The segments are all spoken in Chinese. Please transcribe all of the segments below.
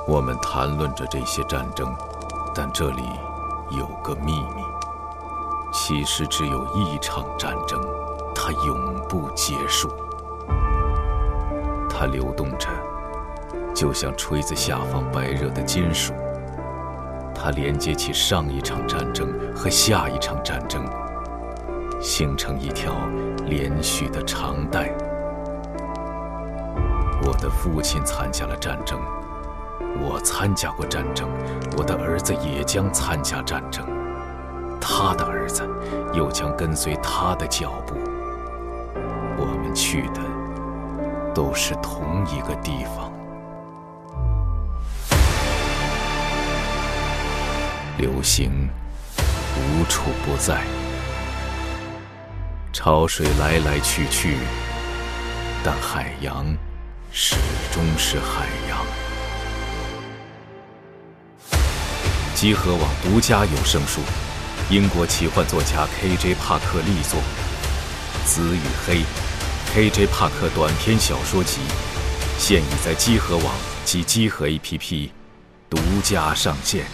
我们谈论着这些战争，但这里有个秘密，其实只有一场战争，它永不结束。它流动着，就像锤子下方白热的金属，它连接起上一场战争和下一场战争，形成一条连续的长带。我的父亲参加了战争，我参加过战争，我的儿子也将参加战争，他的儿子又将跟随他的脚步。我们去的都是同一个地方。流星无处不在，潮水来来去去，但海洋始终是海洋。集合网独家有声书，英国奇幻作家 K.J. 帕克力作《紫与黑》，K.J. 帕克短篇小说集，现已在集合网及集合 APP 独家上线。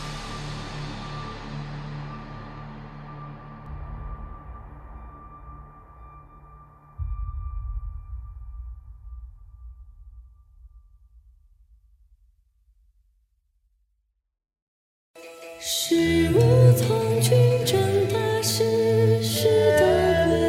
事无从军争大事，事多亏。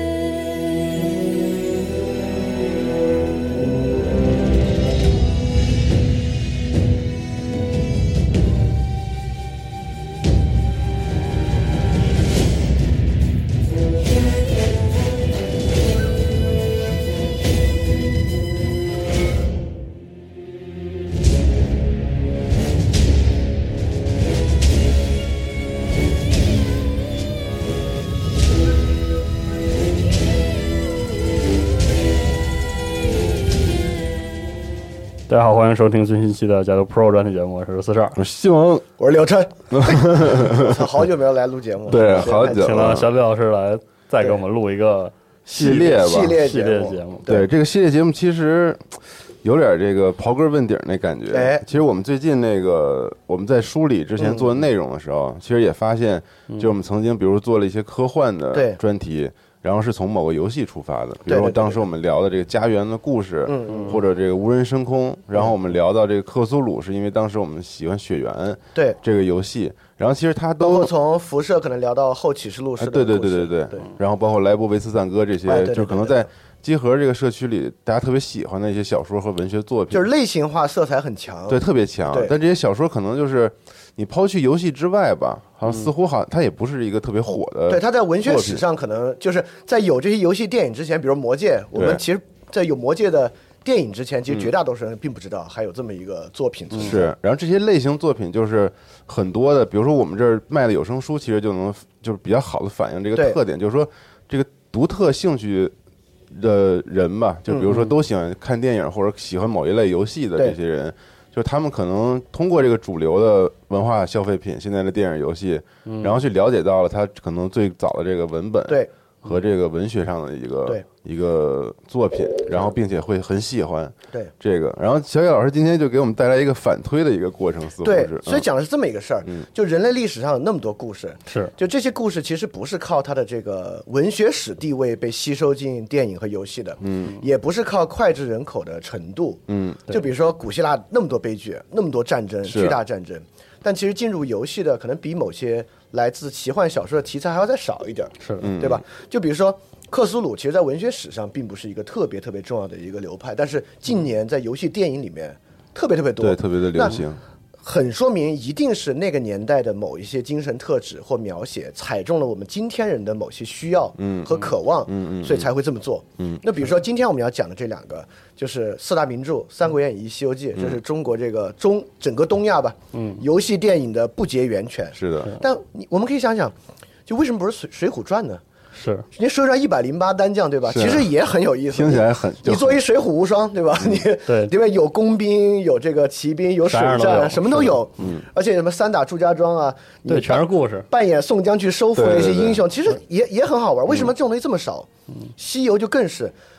大家好，欢迎收听最新期的《加州 Pro》专题节目，我是42， 我是西蒙， 我是刘琛。好久没有来录节目了， 对，好久请了小李老师来再给我们录一个系列吧， 系列节目。 对，这个系列节目其实有点这个刨根问底那感觉。 哎， 其实我们最近那个我们在梳理之前做的内容的时候，其实也发现，就我们曾经比如做了一些科幻的专题。然后是从某个游戏出发的，比如说当时我们聊的这个家园的故事，或者这个无人升空，然后我们聊到这个克苏鲁，是因为当时我们喜欢血缘这个游戏，然后其实它都包括从辐射可能聊到后启示录式的故事， 对，然后包括莱博维茨赞歌这些，就可能在集合这个社区里大家特别喜欢的一些小说和文学作品， 就是类型化色彩很强， 对，特别强。但这些小说可能就是你抛去游戏之外吧，好像似乎它也不是一个特别火的。 对，它在文学史上可能就是在有这些游戏电影之前，比如《魔戒》，我们其实在有《魔戒》的电影之前，其实绝大多数人并不知道还有这么一个作品。 是，然后这些类型作品就是很多的，比如说我们这儿卖的有声书，其实就是比较好的反映这个特点，就是说这个独特兴趣的人吧，就比如说都喜欢看电影或者喜欢某一类游戏的这些人，就他们可能通过这个主流的文化消费品，现在的电影游戏，然后去了解到了他可能最早的这个文本和这个文学上的一个作品，然后并且会很喜欢这个。然后小野老师今天就给我们带来一个反推的一个过程，似乎是对，所以讲的是这么一个事儿，就人类历史上有那么多故事， 是就这些故事其实不是靠它的这个文学史地位被吸收进电影和游戏的，也不是靠脍炙人口的程度，就比如说古希腊那么多悲剧，那么多战争，巨大战争，但其实进入游戏的可能比某些来自奇幻小说的题材还要再少一点， 是， 对吧？就比如说克苏鲁，其实在文学史上并不是一个特别特别重要的一个流派，但是近年在游戏电影里面特别特别多， 对，特别的流行， 很说明一定是那个年代的某一些精神特质或描写踩中了我们今天人的某些需要和渴望，所以才会这么做。那比如说今天我们要讲的这两个，就是四大名著《三国演义》《西游记》，这是中国这个整个东亚吧，游戏电影的不竭源泉。 是的， 但我们可以想想，就为什么不是水浒传呢？ 是， 人家《水浒传》108单将，对吧？其实也很有意思， 听起来很。 你作为水浒无双，对吧？你对， 里面有工兵，有这个骑兵，有水战，什么都有。而且什么三打祝家庄啊， 对，全是故事。 扮演宋江去收复那些英雄，其实也很好玩。为什么这种东西这么少？西游就更是。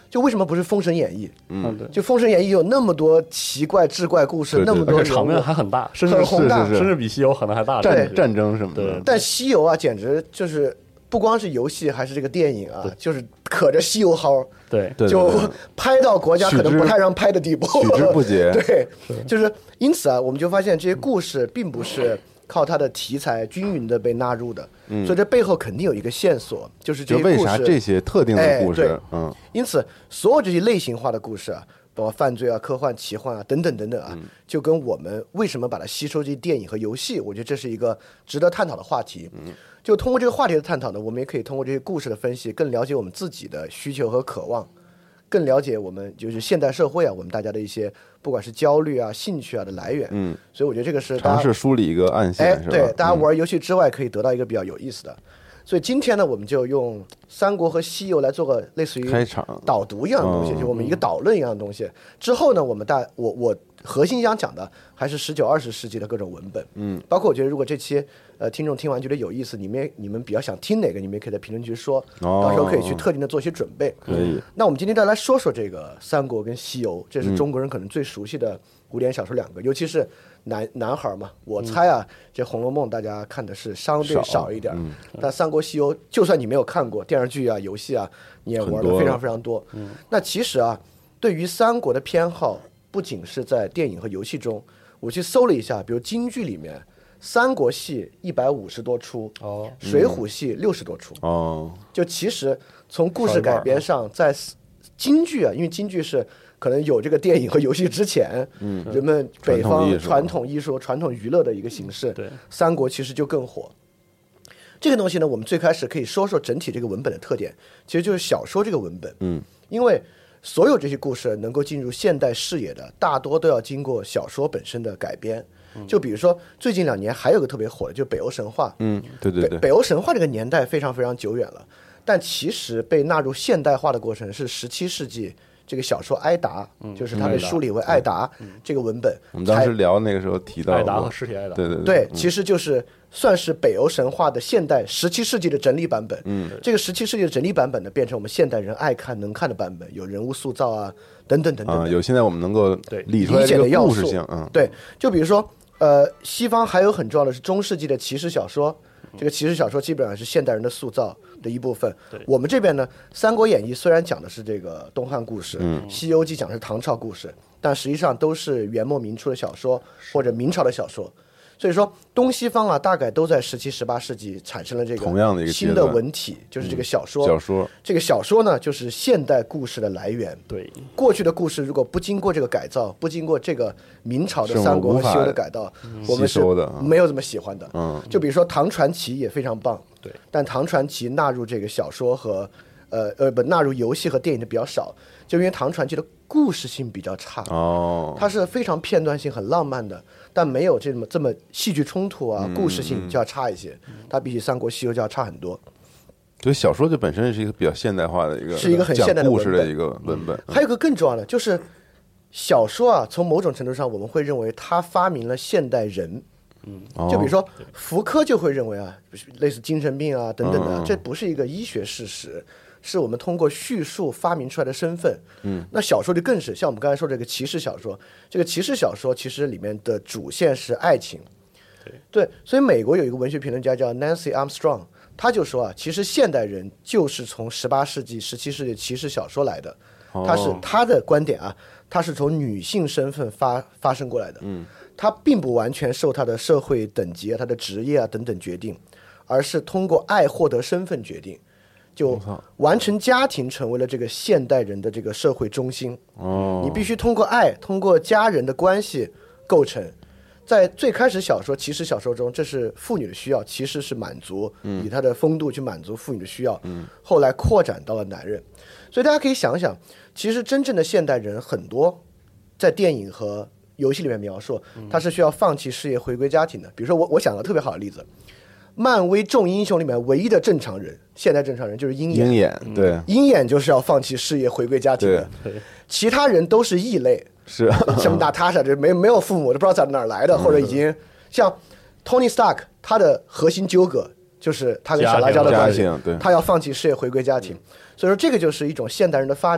就为什么不是《封神演义》？ 对， 就《封神演义》有那么多奇怪志怪故事， 对对那么多而且场面人物还很大，甚至很宏大是甚至比西游可能还大。 对战争什么的对， 但西游啊，简直就是不光是游戏，还是这个电影啊，就是可着西游号， 对对就拍到国家可能不太让拍的地步， 取之不竭。 对，就是因此啊，我们就发现这些故事并不是靠它的题材均匀的被纳入的，所以这背后肯定有一个线索，就是这就为些故事啥这些特定的故哎对事， 因此，所有这些类型化的故事啊，包括犯罪啊、科幻、奇幻啊等等等等啊，就跟我们为什么把它吸收这些电影和游戏，我觉得这是一个值得探讨的话题。就通过这个话题的探讨呢，我们也可以通过这些故事的分析，更了解我们自己的需求和渴望，更了解我们就是现代社会啊，我们大家的一些不管是焦虑啊、兴趣啊的来源。所以我觉得这个是大家尝试梳理一个暗线，是吧？ 对，大家玩游戏之外可以得到一个比较有意思的。所以今天呢，我们就用三国和西游来做个类似于开场导读一样的东西，就我们一个导论一样的东西。之后呢，我核心想讲的还是19、20世纪的各种文本，包括我觉得如果这期听众听完觉得有意思，你们比较想听哪个，你们也可以在评论区说，到时候可以去特定的做些准备。 可以。 那我们今天再来说说这个三国跟西游，这是中国人可能最熟悉的古典小说两个，尤其是男孩嘛，我猜啊，这《红楼梦》大家看的是相对少一点，但三国西游就算你没有看过电视剧啊、游戏啊，你也玩的非常非常多。那其实啊，对于三国的偏好，不仅是在电影和游戏中，我去搜了一下，比如京剧里面，三国戏150多出，水浒戏60多出，就其实从故事改编上，在京剧啊，因为京剧是可能有这个电影和游戏之前，人们北方传统艺术、传统娱乐的一个形式， 对， 三国其实就更火。这个东西呢，我们最开始可以说说整体这个文本的特点，其实就是小说这个文本，因为所有这些故事能够进入现代视野的，大多都要经过小说本身的改编。就比如说最近2年还有个特别火的，就是北欧神话。 对对对， 北欧神话这个年代非常非常久远了，但其实被纳入现代化的过程是17世纪。这个小说《艾达》，就是它被梳理为艾达这个文本。 我们当时聊那个时候提到艾达和尸体艾达， 对对对，其实就是算是北欧神话的现代17世纪的整理版本。这个17世纪的整理版本呢，变成我们现代人爱看能看的版本，有人物塑造啊，等等等等， 有现在我们能够理出来理解的要素故事性。 对，就比如说西方还有很重要的是中世纪的骑士小说。这个骑士小说基本上是现代人的塑造的一部分。我们这边呢，《三国演义》虽然讲的是这个东汉故事，西游记》讲的是唐朝故事，但实际上都是元末明初的小说或者明朝的小说。所以说，东西方啊，大概都在17、18世纪产生了这个同样的一个新的文体，就是这个小说。这个小说呢，就是现代故事的来源。 对， 过去的故事如果不经过这个改造，不经过这个明朝的三国和西游的改造，我们是没有这么喜欢的。就比如说唐传奇也非常棒， 对， 但唐传奇纳入这个小说和纳入游戏和电影的比较少，就因为唐传奇的故事性比较差。它是非常片段性、很浪漫的，但没有这么戏剧冲突啊，故事性就要差一些。它比起三国、西游就要差很多。 所以小说就本身是一个比较现代化的一个， 是一个很现代的故事的一个文本。 还有一个更重要的就是小说啊，从某种程度上我们会认为它发明了现代人。就比如说福柯就会认为啊，类似精神病啊等等的，这不是一个医学事实，是我们通过叙述发明出来的身份。那小说就更是像我们刚才说这个骑士小说，这个骑士小说其实里面的主线是爱情。对，所以美国有一个文学评论家叫 Nancy Armstrong， 他就说啊，其实现代人就是从18世纪、17世纪骑士小说来的。他的观点啊，他是从女性身份发生过来的。他并不完全受他的社会等级啊、他的职业啊等等决定，而是通过爱获得身份决定，就完成家庭成为了这个现代人的这个社会中心。你必须通过爱，通过家人的关系构成。在最开始小说骑士小说中，这是妇女的需要，骑士是满足以他的风度去满足妇女的需要。后来扩展到了男人。所以大家可以想想，其实真正的现代人很多在电影和游戏里面描述，他是需要放弃事业回归家庭的。比如说我想个特别好的例子，漫威众英雄里面唯一的正常人，现代正常人就是鹰眼。 对， 鹰眼就是要放弃事业回归家庭的，其他人都是异类。 是什么娜塔莎这没有父母，都不知道在哪儿来的，或者已经像 Tony Stark， 他的核心纠葛就是他跟小辣椒的关系，他要放弃事业回归家庭。所以说这个就是一种现代人的发明，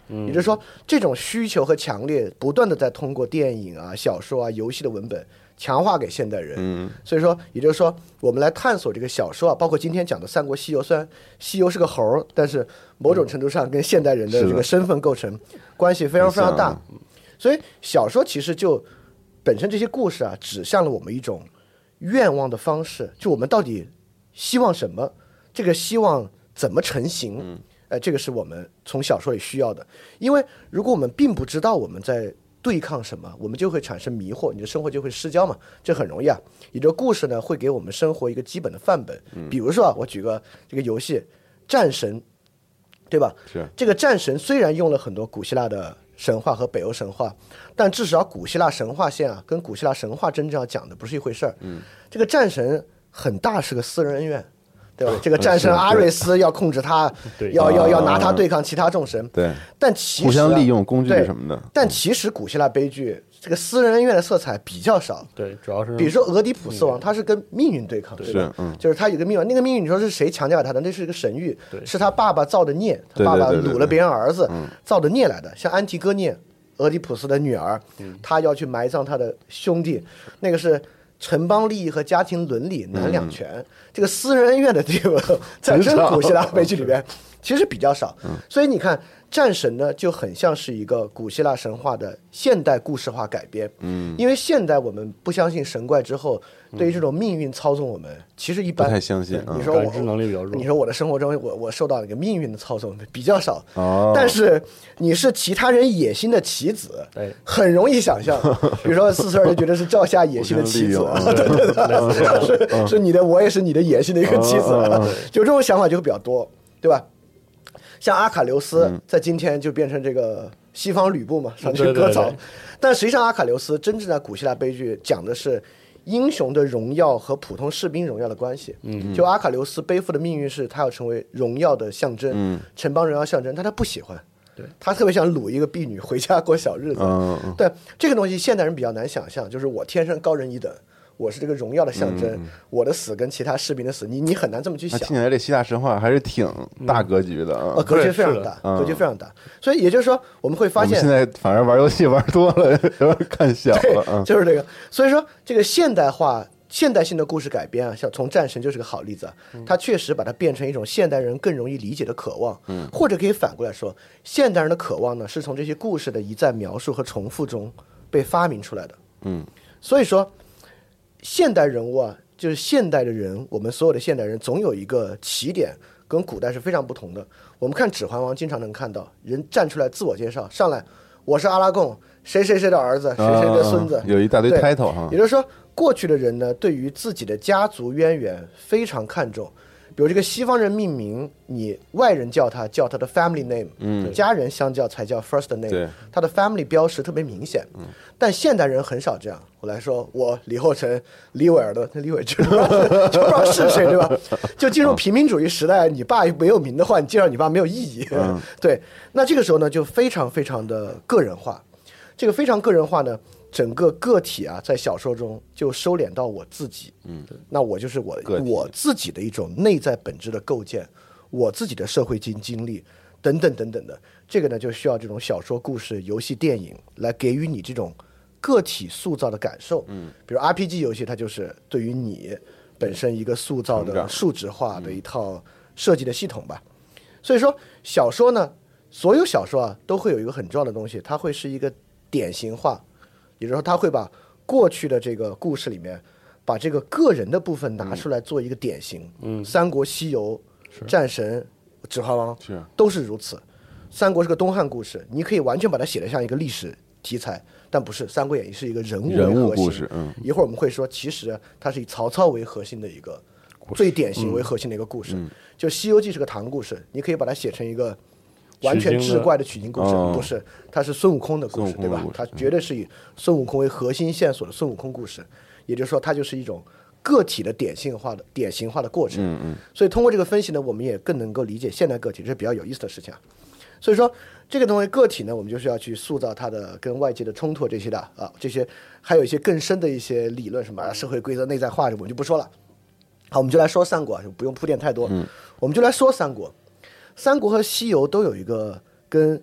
也就是说，这种需求和强烈不断的在通过电影啊、小说啊、游戏的文本强化给现代人。所以说，也就是说，我们来探索这个小说啊，包括今天讲的《三国西游》，虽然西游是个猴，但是某种程度上跟现代人的这个身份构成关系非常非常大。所以小说其实就本身这些故事啊，指向了我们一种愿望的方式，就我们到底希望什么，这个希望怎么成型。这个是我们从小说里需要的，因为如果我们并不知道我们在对抗什么，我们就会产生迷惑，你的生活就会失焦嘛，这很容易啊。也就故事呢，会给我们生活一个基本的范本。比如说啊，我举个这个游戏《战神》，对吧？ 是这个战神虽然用了很多古希腊的神话和北欧神话，但至少古希腊神话线啊，跟古希腊神话真正要讲的不是一回事儿。这个战神很大是个私人恩怨。对吧？这个战神阿瑞斯要控制他，要拿他对抗其他众神。 对， 但其实、 互相利用工具什么的。 但其实古希腊悲剧这个私人恩怨的色彩比较少。 对，主要是比如说俄狄浦斯王，他是跟命运对抗，对吧？就是他有个命运，那个命运你说是谁强加给他的？那是一个神谕，是他爸爸造的孽，他爸爸掳了别人儿子造的孽来的。像安提戈涅，俄狄浦斯的女儿，他要去埋葬他的兄弟，那个是城邦利益和家庭伦理难两全，这个私人恩怨的这个在真古希腊悲剧里边其实比较少。所以你看战神呢就很像是一个古希腊神话的现代故事化改编。因为现代我们不相信神怪之后，对于这种命运操纵我们其实一般不太相信。 你说感知能力比较弱。 你说我的生活中我受到一个命运的操纵比较少。但是你是其他人野心的棋子，很容易想象。比如说44就觉得是赵夏野心的棋子，对，是你的，我也是你的野心的一个棋子，就这种想法就会比较多，对吧？像阿卡琉斯在今天就变成这个西方吕布嘛，上去割草。但实际上阿卡琉斯真正的古希腊悲剧讲的是英雄的荣耀和普通士兵荣耀的关系。就阿卡琉斯背负的命运是他要成为荣耀的象征，城邦荣耀象征，但他不喜欢。对，他特别想掳一个婢女回家过小日子。对，这个东西现代人比较难想象，就是我天生高人一等，我是这个荣耀的象征，我的死跟其他士兵的死，你很难这么去想。 听起来这希腊神话还是挺大格局的啊， 格局非常大，格局非常大。所以也就是说，我们会发现， 我们现在反而玩游戏玩多了，有点看小了。 就是这个。所以说，这个现代化、现代性的故事改编啊，像从战神就是个好例子啊。它确实把它变成一种现代人更容易理解的渴望。或者可以反过来说，现代人的渴望呢，是从这些故事的一再描述和重复中被发明出来的。所以说。现代人物啊，就是现代的人，我们所有的现代人总有一个起点，跟古代是非常不同的。我们看《指环王》，经常能看到人站出来自我介绍，上来我是阿拉贡，谁谁谁的儿子，谁谁的孙子， 有一大堆 title 哈。 也就是说，过去的人呢，对于自己的家族渊源非常看重。比如这个西方人命名，你外人叫他的 family name，家人相叫才叫 first name，他的 family 标识特别明显。但现代人很少这样。我来说，我李厚成、李伟尔的，那李伟就不知道是谁，对吧？就进入平民主义时代，你爸没有名的话，你介绍你爸没有意义。对，那这个时候呢，就非常非常的个人化。这个非常个人化呢，整个个体啊，在小说中就收敛到我自己。那我就是我自己的一种内在本质的构建，我自己的社会经历等等等等的。这个呢，就需要这种小说、故事、游戏、电影来给予你这种个体塑造的感受。比如 RPG 游戏，它就是对于你本身一个塑造的数值化的一套设计的系统吧。所以说，小说呢，所有小说啊，都会有一个很重要的东西，它会是一个典型化。也就是说，他会把过去的这个故事里面，把这个个人的部分拿出来做一个典型。三国、西游、战神、指环王都是如此。三国是个东汉故事，你可以完全把它写得像一个历史题材，但不是。三国演义是一个人物故事。 一会儿我们会说，其实它是以曹操为核心的一个最典型为核心的一个故事。就西游记是个唐故事，你可以把它写成一个完全志怪的取经故事，不是，它是孙悟空的故事，对吧？它绝对是以孙悟空为核心线索的孙悟空故事，也就是说，它就是一种个体的典型化的过程。所以通过这个分析呢，我们也更能够理解现代个体，这是比较有意思的事情。所以说，这个东西个体呢，我们就是要去塑造它的跟外界的冲突这些的啊，这些还有一些更深的一些理论，什么社会规则内在化，我们就不说了。好，我们就来说三国，就不用铺垫太多。我们就来说三国。三国和西游都有一个跟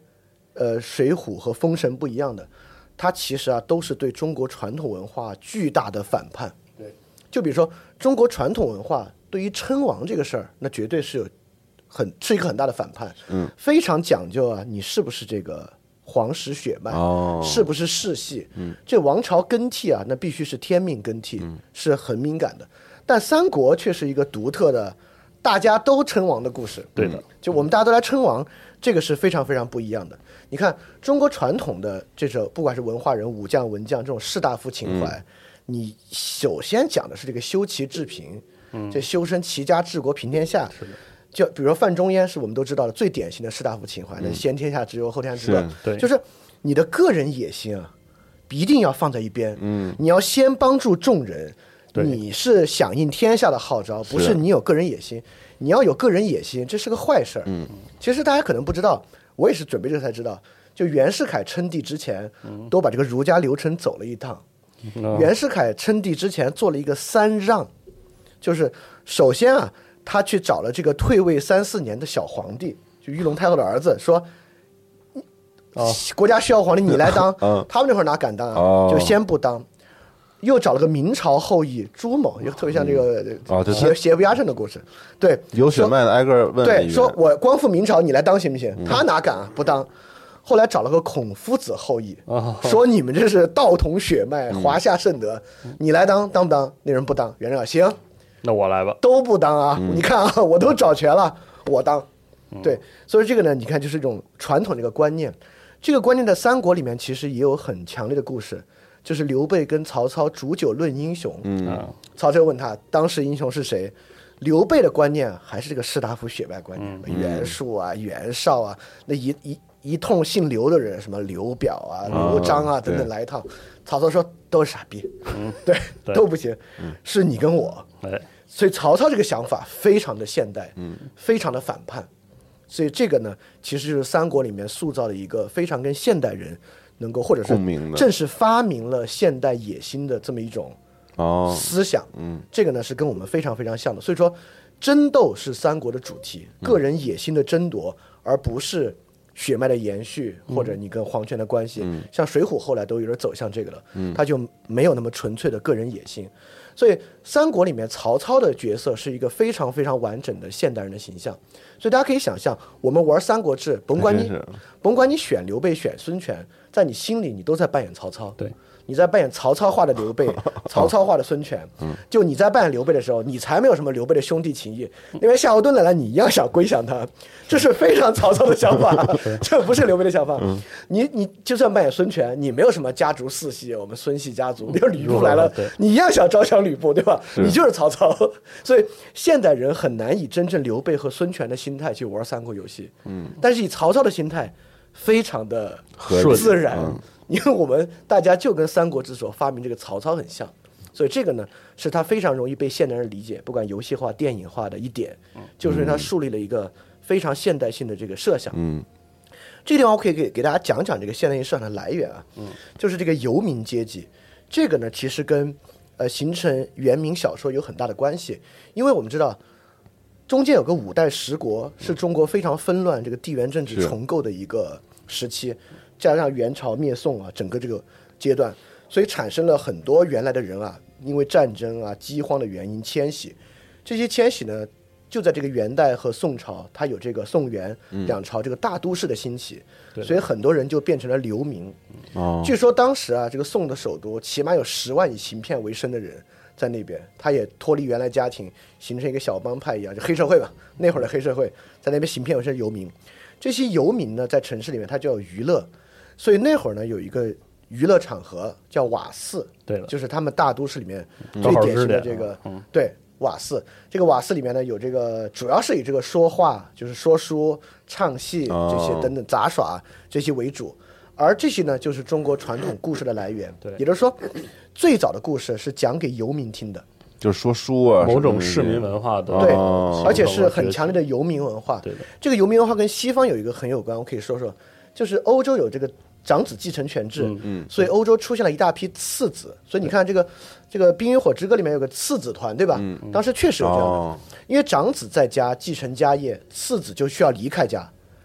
水浒和封神不一样的，它其实啊都是对中国传统文化巨大的反叛。 对， 就比如说中国传统文化对于称王这个事儿，那绝对是是一个很大的反叛。非常讲究啊，你是不是这个皇室血脉，是不是世系？这王朝更替啊，那必须是天命更替，是很敏感的。但三国却是一个独特的，大家都称王的故事。 对的， 就我们大家都来称王，这个是非常非常不一样的。你看中国传统的这种，不管是文化人、武将、文将这种士大夫情怀，你首先讲的是这个修齐治平，这修身齐家治国平天下。就比如说范仲淹是我们都知道的最典型的士大夫情怀，那先天下之忧后天下之乐。 对， 就是你的个人野心啊，一定要放在一边。你要先帮助众人。你是响应天下的号召，不是你有个人野心。你要有个人野心，这是个坏事儿。其实大家可能不知道，我也是准备这个才知道。就袁世凯称帝之前，都把这个儒家流程走了一趟。袁世凯称帝之前做了一个3让，就是首先啊，他去找了这个退位3、4年的小皇帝，就玉龙太后的儿子，说。国家需要皇帝，你来当。他们那会儿哪敢当啊？就先不当。又找了个明朝后裔朱某，就特别像这个邪不压正的故事。对， 有血脉的挨个问。 对，说我光复明朝，你来当行不行？他哪敢啊？不当。后来找了个孔夫子后裔，说你们这是道统血脉，华夏圣德，你来当不当？那人不当，袁绍行， 那我来吧， 都不当啊！你看啊，我都找全了，我当。对，所以这个呢，你看就是一种传统的一个观念。这个观念在三国里面其实也有很强烈的故事。就是刘备跟曹操煮酒论英雄，曹操问他当时英雄是谁，刘备的观念还是这个士大夫血脉观念，袁术啊、袁绍啊，那一通姓刘的人，什么刘表啊、刘璋啊等等来一套。曹操说都是傻逼，对，都不行，是你跟我。所以曹操这个想法非常的现代，非常的反叛。所以这个呢，其实就是三国里面塑造了一个非常跟现代人能够，或者是正是发明了现代野心的这么一种思想。这个呢是跟我们非常非常像的。所以说，争斗是三国的主题，个人野心的争夺，而不是血脉的延续或者你跟皇权的关系。像水浒后来都有点走向这个了，他就没有那么纯粹的个人野心。所以三国里面曹操的角色是一个非常非常完整的现代人的形象。所以大家可以想象，我们玩三国志，甭管你选刘备选孙权，在你心里你都在扮演曹操。 对， 你在扮演曹操化的刘备，曹操化的孙权。就你在扮演刘备的时候，你才没有什么刘备的兄弟情谊。那边夏侯惇来了，你一样想归降他，这是非常曹操的想法，这不是刘备的想法。你就算扮演孙权，你没有什么家族世系，我们孙系家族，比如吕布来了，你一样想招降吕布，对吧？你就是曹操。所以现代人很难以真正刘备和孙权的心态去玩三国游戏。但是以曹操的心态，非常的自然。因为我们大家就跟三国志所发明这个曹操很像，所以这个呢是他非常容易被现代人理解，不管游戏化、电影化的一点，就是他树立了一个非常现代性的这个设想。这个地方我可以给大家讲讲这个现代性设想的来源啊，就是这个游民阶级，这个呢其实跟形成元明小说有很大的关系，因为我们知道中间有个五代十国是中国非常纷乱这个地缘政治重构的一个时期。加上元朝灭宋啊，整个这个阶段，所以产生了很多原来的人啊，因为战争啊、饥荒的原因迁徙。这些迁徙呢，就在这个元代和宋朝，它有这个宋元两朝这个大都市的兴起，所以很多人就变成了流民。据说当时啊，这个宋的首都起码有10万以行骗为生的人在那边，他也脱离原来家庭，形成一个小帮派一样，就黑社会吧。那会儿的黑社会在那边行骗为生游民。这些游民呢，在城市里面他就要娱乐。所以那会儿呢，有一个娱乐场合叫瓦肆， 对了， 就是他们大都市里面最典型的这个，对，瓦肆。这个瓦肆里面呢，有这个主要是以这个说话，就是说书、唱戏这些等等杂耍这些为主，而这些呢，就是中国传统故事的来源。对，也就是说，最早的故事是讲给游民听的。 就是说书啊， 某种市民文化的， 对，而且是很强烈的游民文化。 对的， 这个游民文化跟西方有一个很有关，我可以说说，就是欧洲有这个长子继承权制，所以欧洲出现了一大批次子，所以你看这个《冰与火之歌》里面有个次子团，对吧？当时确实有这样的，因为长子在家继承家业，次子就需要离开家，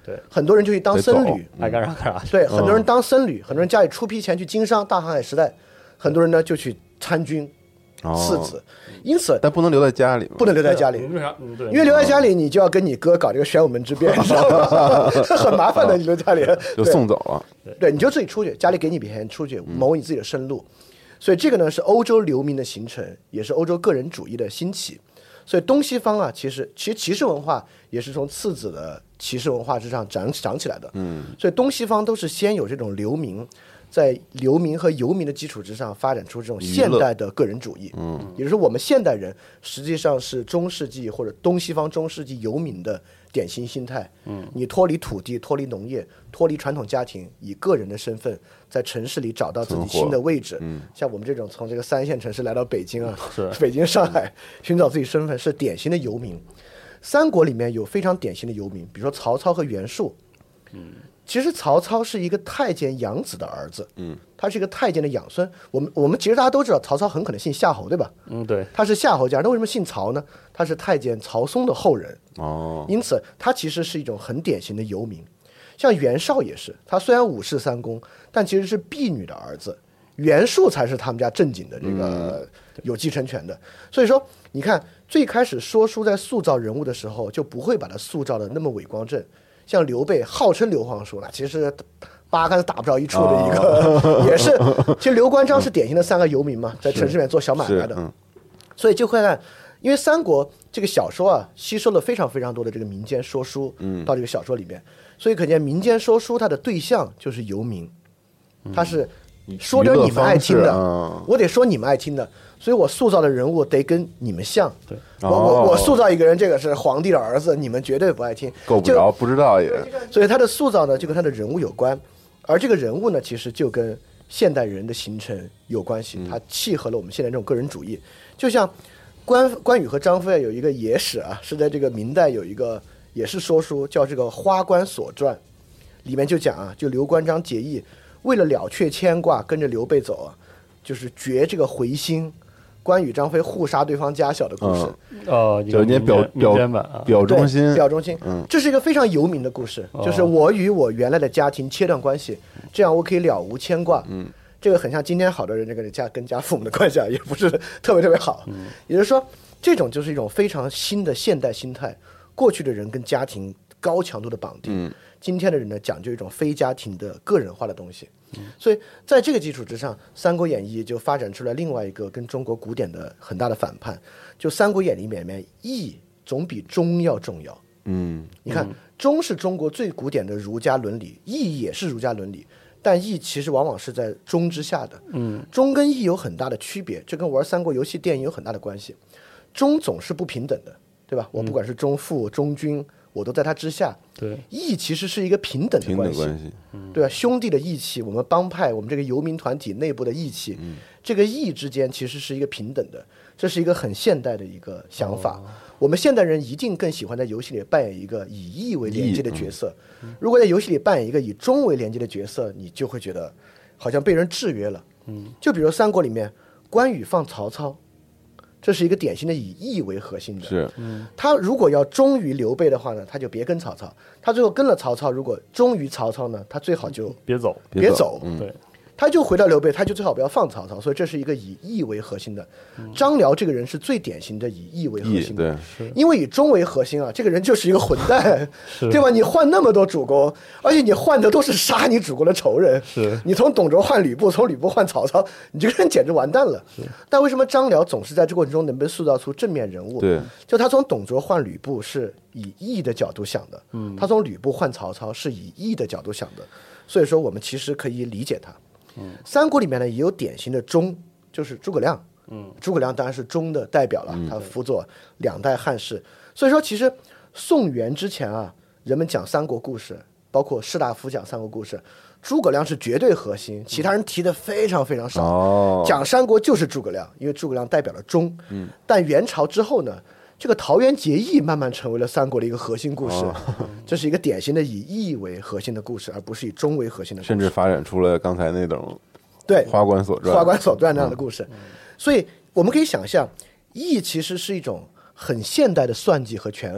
对， 很多人就去当僧侣， 爱干啥干啥去。 对，很多人当僧侣，很多人家里出批钱去经商，大航海时代，很多人呢就去参军、次子，因此但不能留在家里嘛， 不能留在家里。 为啥？对， 因为留在家里，你就要跟你哥搞这个玄武门之变，你知道吗？很麻烦的。你留家里就送走了。 对，你就自己出去，家里给你笔钱出去谋你自己的生路。所以这个呢是欧洲流民的形成，也是欧洲个人主义的兴起。所以东西方啊，其实骑士文化也是从次子的骑士文化之上长起来的。所以东西方都是先有这种流民，在流民和游民的基础之上发展出这种现代的个人主义。也就是说我们现代人实际上是中世纪或者东西方中世纪游民的典型心态。你脱离土地，脱离农业，脱离传统家庭，以个人的身份在城市里找到自己新的位置。像我们这种从这个3线城市来到北京啊，北京、上海寻找自己身份，是典型的游民。三国里面有非常典型的游民，比如说曹操和袁术。其实曹操是一个太监养子的儿子，他是一个太监的养孙。我们其实大家都知道，曹操很可能姓夏侯，对吧？ 对， 他是夏侯家，那为什么姓曹呢？他是太监曹嵩的后人，因此他其实是一种很典型的游民。像袁绍也是，他虽然5世3公，但其实是婢女的儿子，袁术才是他们家正经的这个有继承权的。所以说，你看最开始说书在塑造人物的时候，就不会把他塑造的那么伟光正。像刘备号称刘皇叔了，其实8竿子打不着一处的一个，也是。其实刘关张是典型的3个游民嘛，在城市里面做小买卖的。所以就会看，因为三国这个小说啊，吸收了非常非常多的这个民间说书到这个小说里面，所以可见民间说书它的对象就是游民，它是说点你们爱听的，我得说你们爱听的。所以我塑造的人物得跟你们像。对，我塑造一个人，这个是皇帝的儿子，你们绝对不爱听， 够不着，不知道也。 所以他的塑造呢，就跟他的人物有关，而这个人物呢，其实就跟现代人的形成有关系，它契合了我们现在这种个人主义。就像关羽和张飞有一个野史啊，是在这个明代有一个也是说书，叫这个《花关所传》，里面就讲啊，就刘关张结义，为了了却牵挂，跟着刘备走啊，就是绝这个回心。关羽、张飞互杀对方家小的故事， 就人家表忠心， 表忠心，这是一个非常游民的故事，就是我与我原来的家庭切断关系，这样我可以了无牵挂。这个很像今天好多人这个跟家父母的关系啊，也不是特别特别好。也就是说，这种就是一种非常新的现代心态。过去的人跟家庭高强度的绑定，今天的人呢讲究一种非家庭的个人化的东西。所以在这个基础之上，《三国演义》就发展出来另外一个跟中国古典的很大的反叛。就《三国演义》里面义总比忠要重要。你看，忠是中国最古典的儒家伦理，义也是儒家伦理，但义其实往往是在忠之下的。忠跟义有很大的区别，这跟玩三国游戏电影有很大的关系。忠总是不平等的，对吧？我不管是忠父、忠君，我都在他之下。 对， 义其实是一个平等的关系，对吧？兄弟的义气，我们帮派，我们这个游民团体内部的义气，这个义之间其实是一个平等的，这是一个很现代的一个想法。我们现代人一定更喜欢在游戏里扮演一个以义为连接的角色。如果在游戏里扮演一个以忠为连接的角色，你就会觉得好像被人制约了。就比如三国里面，关羽放曹操。这是一个典型的以义为核心的， 是， 他如果要忠于刘备的话呢，他就别跟曹操；他最后跟了曹操，如果忠于曹操呢，他最好就别走。 对，他就回到刘备，他就最好不要放曹操。所以这是一个以义为核心的。张辽这个人是最典型的以义为核心的，因为以忠为核心啊，这个人就是一个混蛋，对吧？你换那么多主公，而且你换的都是杀你主公的仇人，你从董卓换吕布，从吕布换曹操，你这个人简直完蛋了。但为什么张辽总是在这过程中能被塑造出正面人物？ 对， 就他从董卓换吕布是以义的角度想的，他从吕布换曹操是以义的角度想的，所以说我们其实可以理解他。三国里面呢也有典型的忠，就是诸葛亮。诸葛亮当然是忠的代表了，他辅佐2代汉室。所以说，其实宋元之前啊，人们讲三国故事，包括士大夫讲三国故事，诸葛亮是绝对核心，其他人提的非常非常少。讲三国就是诸葛亮，因为诸葛亮代表了忠。但元朝之后呢？这个桃园结义慢慢成为了三国的一个核心故事，这是一个典型的以义为核心的故事，而不是以忠为核心的故事， 甚至发展出了刚才那种对花关所传那样的故事。所以我们可以想象，义其实是一种很现代的算计和权衡，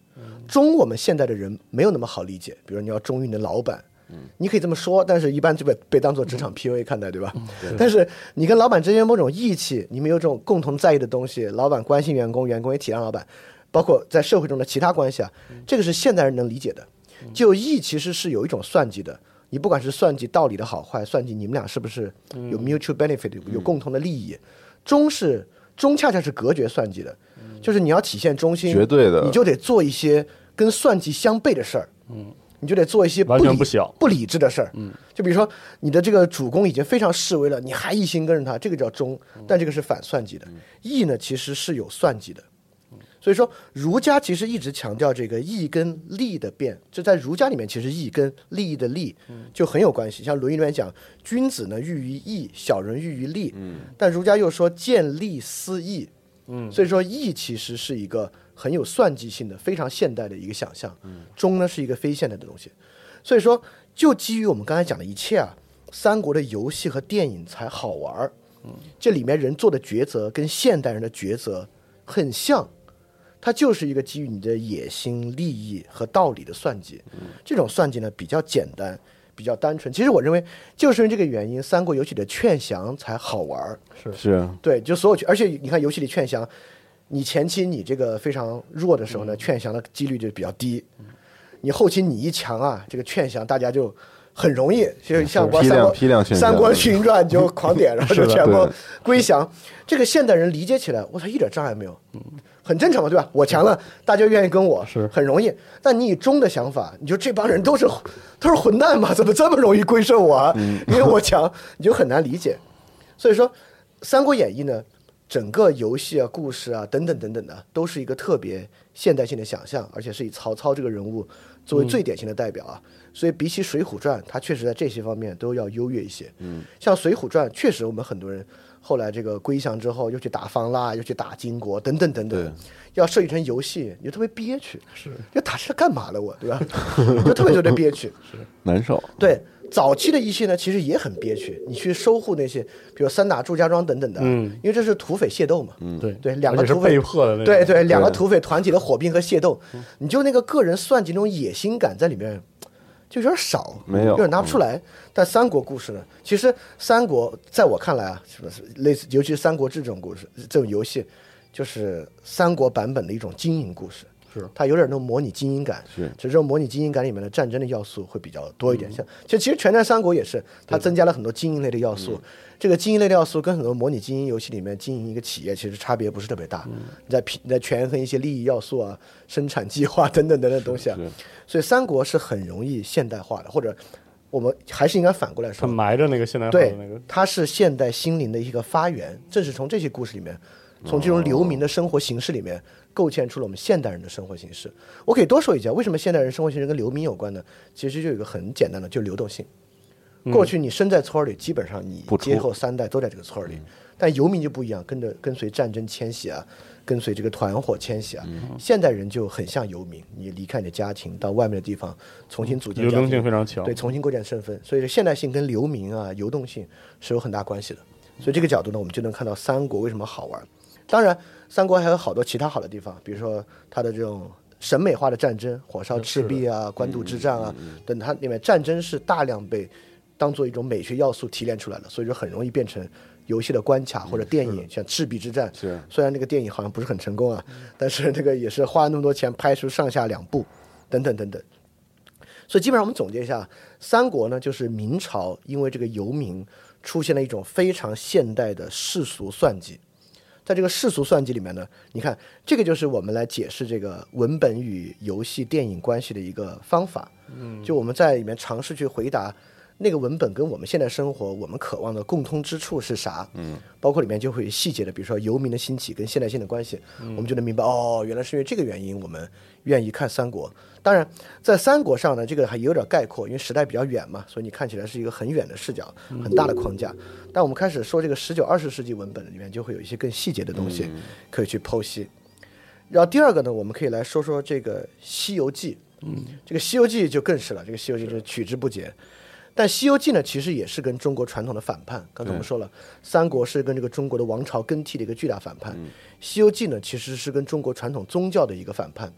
忠我们现代的人没有那么好理解，比如你要忠于你的老板，你可以这么说，但是一般就被当做职场 PUA 看待，对吧？但是你跟老板之间某种义气，你们有这种共同在意的东西，老板关心员工，员工也体谅老板，包括在社会中的其他关系啊，这个是现代人能理解的。就义其实是有一种算计的，你不管是算计道理的好坏，算计你们俩是不是有 mutual benefit，有共同的利益。忠恰恰是隔绝算计的，就是你要体现忠心， 绝对的， 你就得做一些跟算计相悖的事儿，你就得做一些完全不小不理智的事儿，就比如说你的这个主公已经非常示威了，你还一心跟着他，这个叫忠，但这个是反算计的。义呢其实是有算计的，所以说儒家其实一直强调这个义跟利的变，这在儒家里面其实义跟利益的利就很有关系。像《论语》里面讲，君子呢喻于义，小人喻于利，但儒家又说见利思义，所以说义其实是一个很有算计性的非常现代的一个想象，忠呢是一个非现代的东西。所以说就基于我们刚才讲的一切啊，三国的游戏和电影才好玩，这里面人做的抉择跟现代人的抉择很像，它就是一个基于你的野心、利益和道理的算计。这种算计呢比较简单，比较单纯。其实我认为就是因为这个原因，三国游戏的劝降才好玩。 是对，就所有，而且你看游戏里劝降，你前期你这个非常弱的时候呢，劝降的几率就比较低。你后期你一强啊，这个劝降大家就很容易，就像批量劝降， 三国群传就狂点，然后就全部归降。这个现代人理解起来，我操，一点障碍没有，很正常嘛，对吧？我强了，大家愿意跟我， 是很容易。但你以忠的想法，你就这帮人都是混蛋嘛，怎么这么容易归顺我啊？因为我强，你就很难理解。所以说，《三国演义》呢，整个游戏啊、故事啊等等等等的，都是一个特别现代性的想象，而且是以曹操这个人物作为最典型的代表啊。所以比起《水浒传》，它确实在这些方面都要优越一些。像《水浒传》，确实我们很多人后来这个归降之后，又去打方腊，又去打金国，等等等等，要设计成游戏，你就特别憋屈。是，要打这干嘛了我，对吧？你就特别憋屈， 是难受。 对。早期的一些呢，其实也很憋屈。你去收护那些，比如三打祝家庄等等的，因为这是土匪械斗嘛，对，两个土匪被迫的那种， 对，两个土匪团体的火并和械斗，你就那个个人算计那种野心感在里面，就有点少， 没有， 有点拿不出来。但三国故事呢，其实三国在我看来啊，是不是类似，尤其是《三国志》这种故事，这种游戏，就是三国版本的一种经营故事。 是它有点那种模拟精英感， 是只是这种模拟精英感里面的战争的要素会比较多一点。像其实全战三国也是，它增加了很多经营类的要素。这个经营类的要素跟很多模拟经营游戏里面经营一个企业其实差别不是特别大。你在权衡一些利益要素啊、生产计划等等等等东西啊，所以三国是很容易现代化的，或者我们还是应该反过来说， 它埋着那个现代化的那个， 对，它是现代心灵的一个发源，正是从这些故事里面，从这种流民的生活形式里面构建出了我们现代人的生活形式。我可以多说一句，为什么现代人生活形式跟流民有关呢？其实就有一个很简单的，就是流动性。过去你生在村里，基本上你街后三代都在这个村里，但游民就不一样，跟随战争迁徙啊，跟随这个团伙迁徙啊。现代人就很像游民，你离开你的家庭，到外面的地方重新组建家庭， 流动性非常强， 对，重新构建身份。所以现代性跟流民啊、流动性是有很大关系的。所以这个角度呢，我们就能看到三国为什么好玩。当然，三国还有好多其他好的地方，比如说它的这种审美化的战争，火烧赤壁啊、官渡之战啊等，它里面战争是大量被当做一种美学要素提炼出来的，所以说很容易变成游戏的关卡或者电影，像赤壁之战。虽然那个电影好像不是很成功啊，但是那个也是花了那么多钱拍出上下两部，等等等等。所以基本上我们总结一下，三国呢就是明朝因为这个游民出现了一种非常现代的世俗算计。在这个世俗算计里面呢，你看这个就是我们来解释这个文本与游戏电影关系的一个方法。就我们在里面尝试去回答那个文本跟我们现在生活我们渴望的共通之处是啥。包括里面就会有细节的，比如说游民的兴起跟现代性的关系，我们就能明白哦，原来是因为这个原因我们愿意看三国。当然在三国上呢，这个还有点概括，因为时代比较远嘛，所以你看起来是一个很远的视角，很大的框架。但我们开始说这个19、20世纪文本里面就会有一些更细节的东西可以去剖析。然后第二个呢，我们可以来说说这个西游记。这个西游记就更是了，这个西游记就是取之不竭。但西游记呢其实也是跟中国传统的反叛，刚才我们说了，三国是跟这个中国的王朝更替的一个巨大反叛，西游记呢其实是跟中国传统宗教的一个反叛。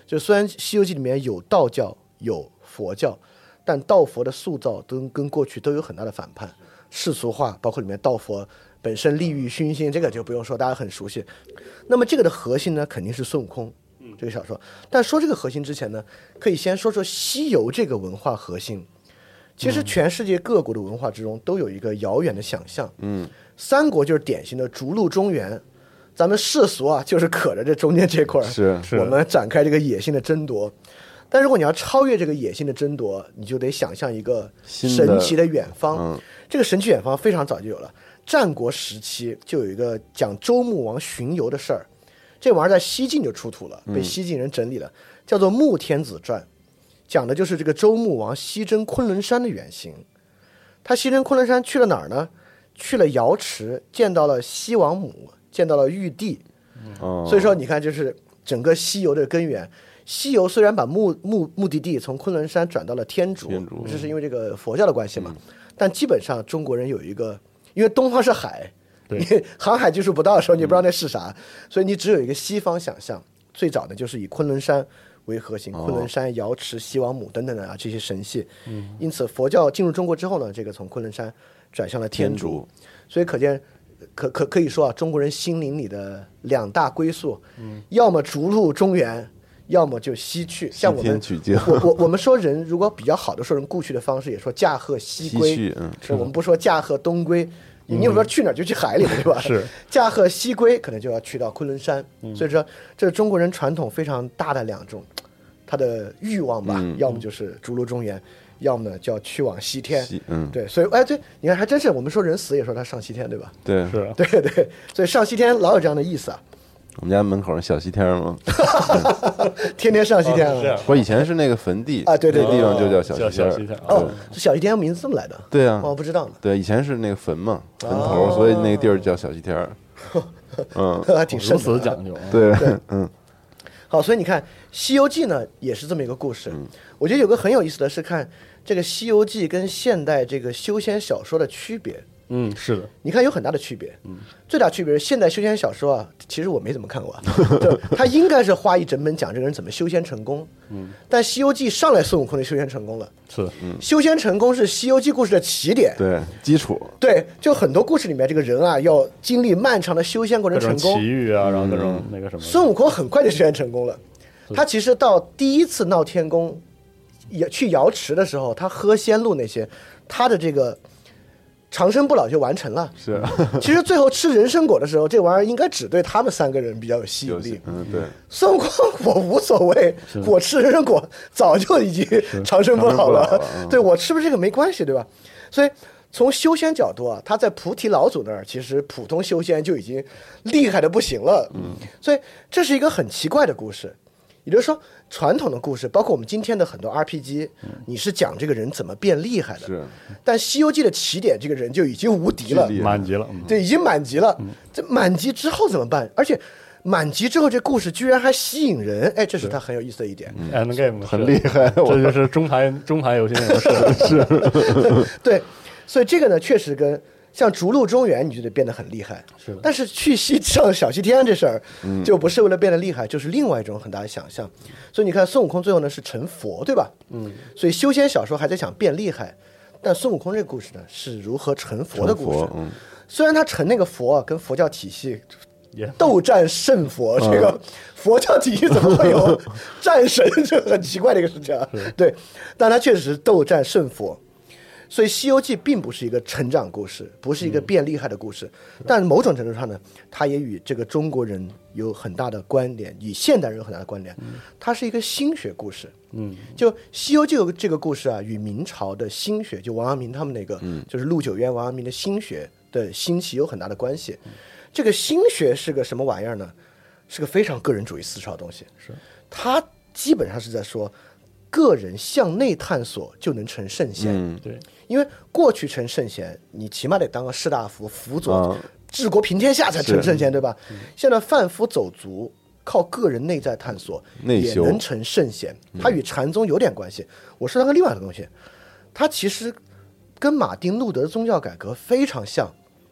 就虽然《西游记》里面有道教有佛教，但道佛的塑造跟过去都有很大的反叛，世俗化，包括里面道佛本身利欲熏心，这个就不用说，大家很熟悉。那么这个的核心呢，肯定是孙悟空这个小说。但说这个核心之前呢，可以先说说西游这个文化核心。其实全世界各国的文化之中都有一个遥远的想象，三国就是典型的逐鹿中原，咱们世俗啊就是可着这中间这块， 是我们展开这个野性的争夺。但如果你要超越这个野性的争夺，你就得想象一个神奇的远方。这个神奇远方非常早就有了，战国时期就有一个讲周穆王巡游的事儿，这玩意儿在西晋就出土了，被西晋人整理了，叫做《穆天子传》，讲的就是这个周穆王西征昆仑山的原型。他西征昆仑山去了哪儿呢？去了瑶池，见到了西王母，见到了玉帝。所以说你看，就是整个西游的根源。西游虽然把目的地从昆仑山转到了天竺，这是因为这个佛教的关系嘛，但基本上中国人有一个，因为东方是海，你航海技术不到的时候你不知道那是啥，所以你只有一个西方想象。最早的就是以昆仑山为核心，昆仑山、瑶池、西王母等等的这些神系。因此佛教进入中国之后呢，这个从昆仑山转向了天竺，所以可见可以说啊，中国人心灵里的两大归宿，要么逐鹿中原，要么就西去。像我们说人如果比较好的说人故去的方式，也说驾鹤西归，我们不说驾鹤东归。你有时候去哪儿就去海里了，对吧？ 是驾鹤西归，可能就要去到昆仑山。所以说，这是中国人传统非常大的两种他的欲望吧，要么就是逐鹿中原，要么呢就要去往西天。对，所以对，你看还真是，我们说人死也说他上西天，对吧？ 对， 是， 对，所以上西天老有这样的意思啊。 我们家门口小西天吗？ 天天上西天了。 我以前是那个坟地啊，对， 那地方就叫小西天。 小西天名字这么来的？ 对啊， 我不知道呢。 对，以前是那个坟嘛，坟头，所以那个地儿叫小西天。 还挺深的讲究。 对， 好，所以你看《西游记》呢，也是这么一个故事。我觉得有个很有意思的是，看这个《西游记》跟现代这个修仙小说的区别。 是的， 你看有很大的区别。最大区别是现代修仙小说啊，其实我没怎么看过，就他应该是花一整本讲这个人怎么修仙成功。但《西游记》上来孙悟空就修仙成功了。 是， 修仙成功是《西游记》故事的起点， 对，基础。 对，就很多故事里面这个人啊，要经历漫长的修仙过程成功， 奇遇啊，然后各种那个什么。 孙悟空很快就修仙成功了。他其实到第一次闹天宫，去瑶池的时候，他喝仙露那些，他的这个长生不老就完成了。 是， 其实最后吃人参果的时候，这玩意儿应该只对他们三个人比较有吸引力。 对。 孙悟空我无所谓，我吃人参果早就已经长生不老了。对，我吃不是这个没关系，对吧？所以从修仙角度啊，他在菩提老祖那儿，其实普通修仙就已经厉害的不行了。所以这是一个很奇怪的故事。也就是说，传统的故事，包括我们今天的很多 RPG，你是讲这个人怎么变厉害的。 是， 但《西游记》的起点，这个人就已经无敌了， 满级了。 对，已经满级了。这满级之后怎么办？而且满级之后，这故事居然还吸引人，哎，这是他很有意思的一点。 End game 很厉害， 这就是中牌游戏那种是。 对，所以这个呢，确实跟像逐鹿中原，你就得变得很厉害。 是的。 但是去上小西天这事儿，就不是为了变得厉害，就是另外一种很大的想象。所以你看孙悟空最后呢是成佛，对吧？所以修仙小说还在想变厉害，但孙悟空这个故事呢是如何成佛的故事。虽然他成那个佛跟佛教体系斗战胜佛，这个佛教体系怎么会有战神？这很奇怪的一个事情啊。对，但他确实是斗战胜佛。所以《西游记》并不是一个成长故事，不是一个变厉害的故事，但某种程度上呢，它也与这个中国人有很大的关联，与现代人有很大的关联。它是一个心学故事。就《西游记》这个故事啊，与明朝的心学，就王阳明他们那个，就是陆九渊、王阳明的心学的兴起有很大的关系。这个心学是个什么玩意儿呢？是个非常个人主义思潮的东西。是，它基本上是在说，个人向内探索就能成圣贤。 对。 因为过去成圣贤，你起码得当个士大夫，辅佐治国平天下才成圣贤，对吧？现在贩夫走卒，靠个人内在探索也能成圣贤。它与禅宗有点关系。我说它个另外的东西，它其实跟马丁路德的宗教改革非常像，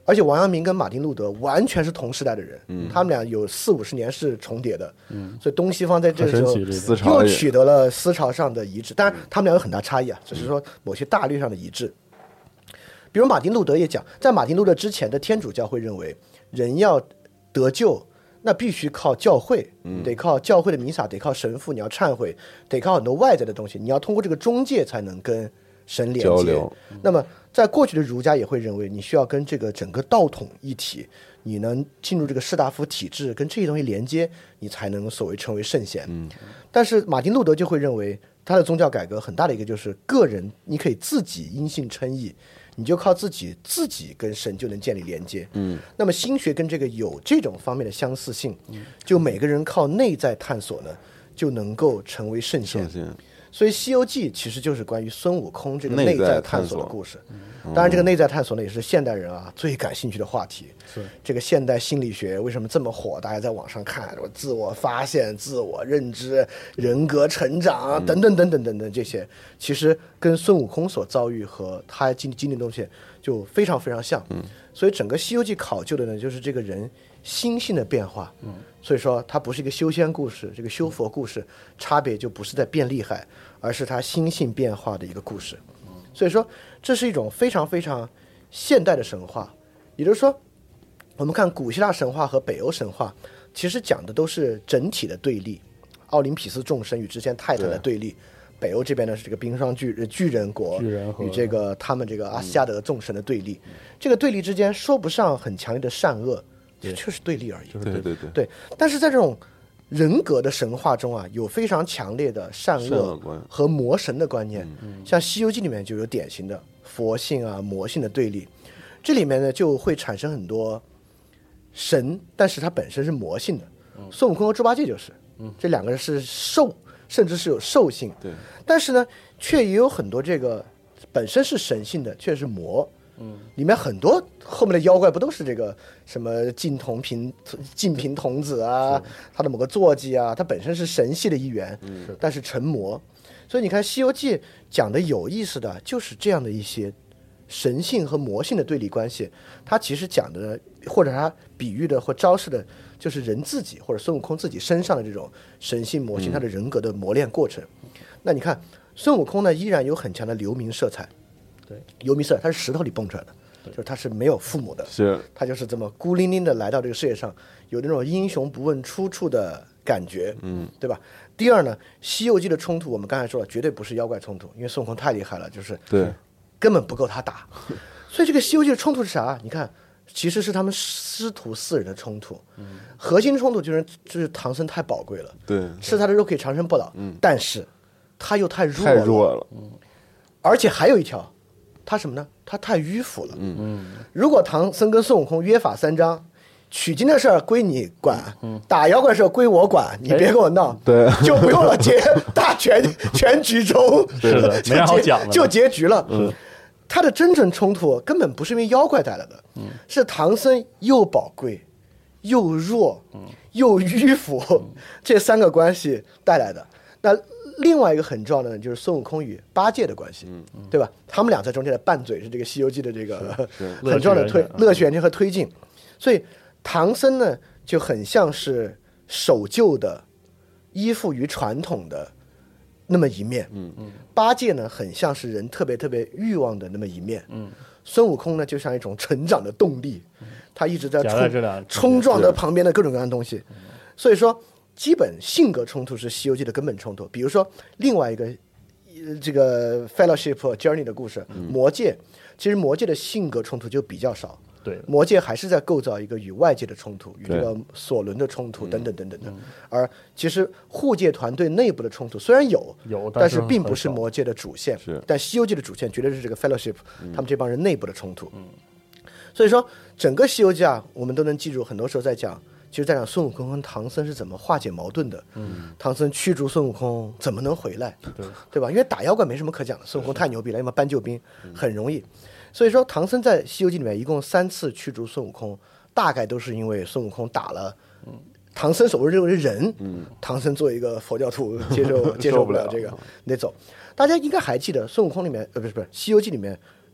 而且王阳明跟马丁路德完全是同时代的人，他们俩有40-50年是重叠的，所以东西方在这个时候又取得了思潮上的一致。当然，他们俩有很大差异啊，只是说某些大略上的一致。比如马丁路德也讲，在马丁路德之前的天主教会认为，人要得救，那必须靠教会，得靠教会的弥撒，得靠神父，你要忏悔，得靠很多外在的东西，你要通过这个中介才能跟神连接。那么在过去的儒家也会认为，你需要跟这个整个道统一体，你能进入这个士大夫体制，跟这些东西连接，你才能所谓成为圣贤。但是马丁路德就会认为，他的宗教改革很大的一个就是个人，你可以自己因信称义，你就靠自己跟神就能建立连接。那么心学跟这个有这种方面的相似性，就每个人靠内在探索呢，就能够成为圣贤。所以《西游记》其实就是关于孙悟空这个内在探索的故事。当然，这个内在探索呢，也是现代人啊最感兴趣的话题。是这个现代心理学为什么这么火？大家在网上看，自我发现、自我认知、人格成长等等等等等等这些，其实跟孙悟空所遭遇和他经历的东西就非常非常像。所以整个《西游记》考究的呢，就是这个人心性的变化。所以说它不是一个修仙故事，这个修佛故事差别就不是在变厉害，而是他心性变化的一个故事。所以说这是一种非常非常现代的神话。也就是说，我们看古希腊神话和北欧神话，其实讲的都是整体的对立，奥林匹斯众神与之间泰坦的对立。北欧这边呢是这个冰霜巨人国与这个他们这个阿斯加德众神的对立。这个对立之间说不上很强烈的善恶，也确实对立而已。对。但是在这种人格的神话中啊，有非常强烈的善恶和魔神的观念。像《西游记》里面就有典型的佛性啊、魔性的对立。这里面呢就会产生很多神，但是它本身是魔性的。孙悟空和猪八戒就是，这两个人是兽，甚至是有兽性。对。但是呢，却也有很多这个本身是神性的，却是魔。里面很多后面的妖怪不都是这个什么净瓶童子啊，他的某个坐骑啊，他本身是神系的一员，但是成魔。所以你看《西游记》讲的有意思的就是这样的一些神性和魔性的对立关系，它其实讲的或者它比喻的或昭示的就是人自己或者孙悟空自己身上的这种神性魔性，他的人格的磨练过程。那你看孙悟空呢，依然有很强的流民色彩。游民色，他是石头里蹦出来的，就是他是没有父母的，他就是这么孤零零的来到这个世界上，有那种英雄不问出处的感觉，对吧？第二呢，《西游记》的冲突我们刚才说了，绝对不是妖怪冲突，因为孙悟空太厉害了，就是根本不够他打。所以这个《西游记》的冲突是啥？你看，其实是他们师徒4人的冲突，核心冲突就是唐僧太宝贵了，吃他的肉可以长生不老，但是他又太弱了，而且还有一条。他什么呢？他太迂腐了。如果唐僧跟孙悟空约法3章，取经的事儿归你管，打妖怪的事儿归我管，你别跟我闹，就不用了，大全局中是的，没啥好讲的， 就结局了。他的真正冲突根本不是因为妖怪带来的，是唐僧又宝贵又弱又迂腐这3个关系带来的。那另外一个很重要的就是孙悟空与八戒的关系，对吧？他们俩在中间的拌嘴是这个《西游记》的这个很重要的乐趣源泉和推进。所以唐僧呢就很像是守旧的、依附于传统的那么一面，八戒呢很像是人特别特别欲望的那么一面，孙悟空呢就像一种成长的动力，他一直在冲撞着旁边的各种各样的东西。所以说基本性格冲突是《西游记》的根本冲突。比如说另外一个这个 Fellowship Journey 的故事，魔戒，其实魔戒的性格冲突就比较少。对，魔戒还是在构造一个与外界的冲突，与这个索伦的冲突等等等等的。而其实护戒团队内部的冲突虽然有，但是并不是魔戒的主线。但《西游记》的主线绝对是这个 Fellowship 他们这帮人内部的冲突。所以说整个《西游记》啊，我们都能记住，很多时候在讲。其实在讲孙悟空跟唐僧是怎么化解矛盾的。唐僧驱逐孙悟空怎么能回来，对吧？因为打妖怪没什么可讲的，孙悟空太牛逼了，要么搬救兵很容易。所以说唐僧在《西游记》里面一共3次驱逐孙悟空，大概都是因为孙悟空打了唐僧所认为的人，唐僧作为一个佛教徒接受不了这个，你得走。大家应该还记得孙悟空里面不是《西游记》里面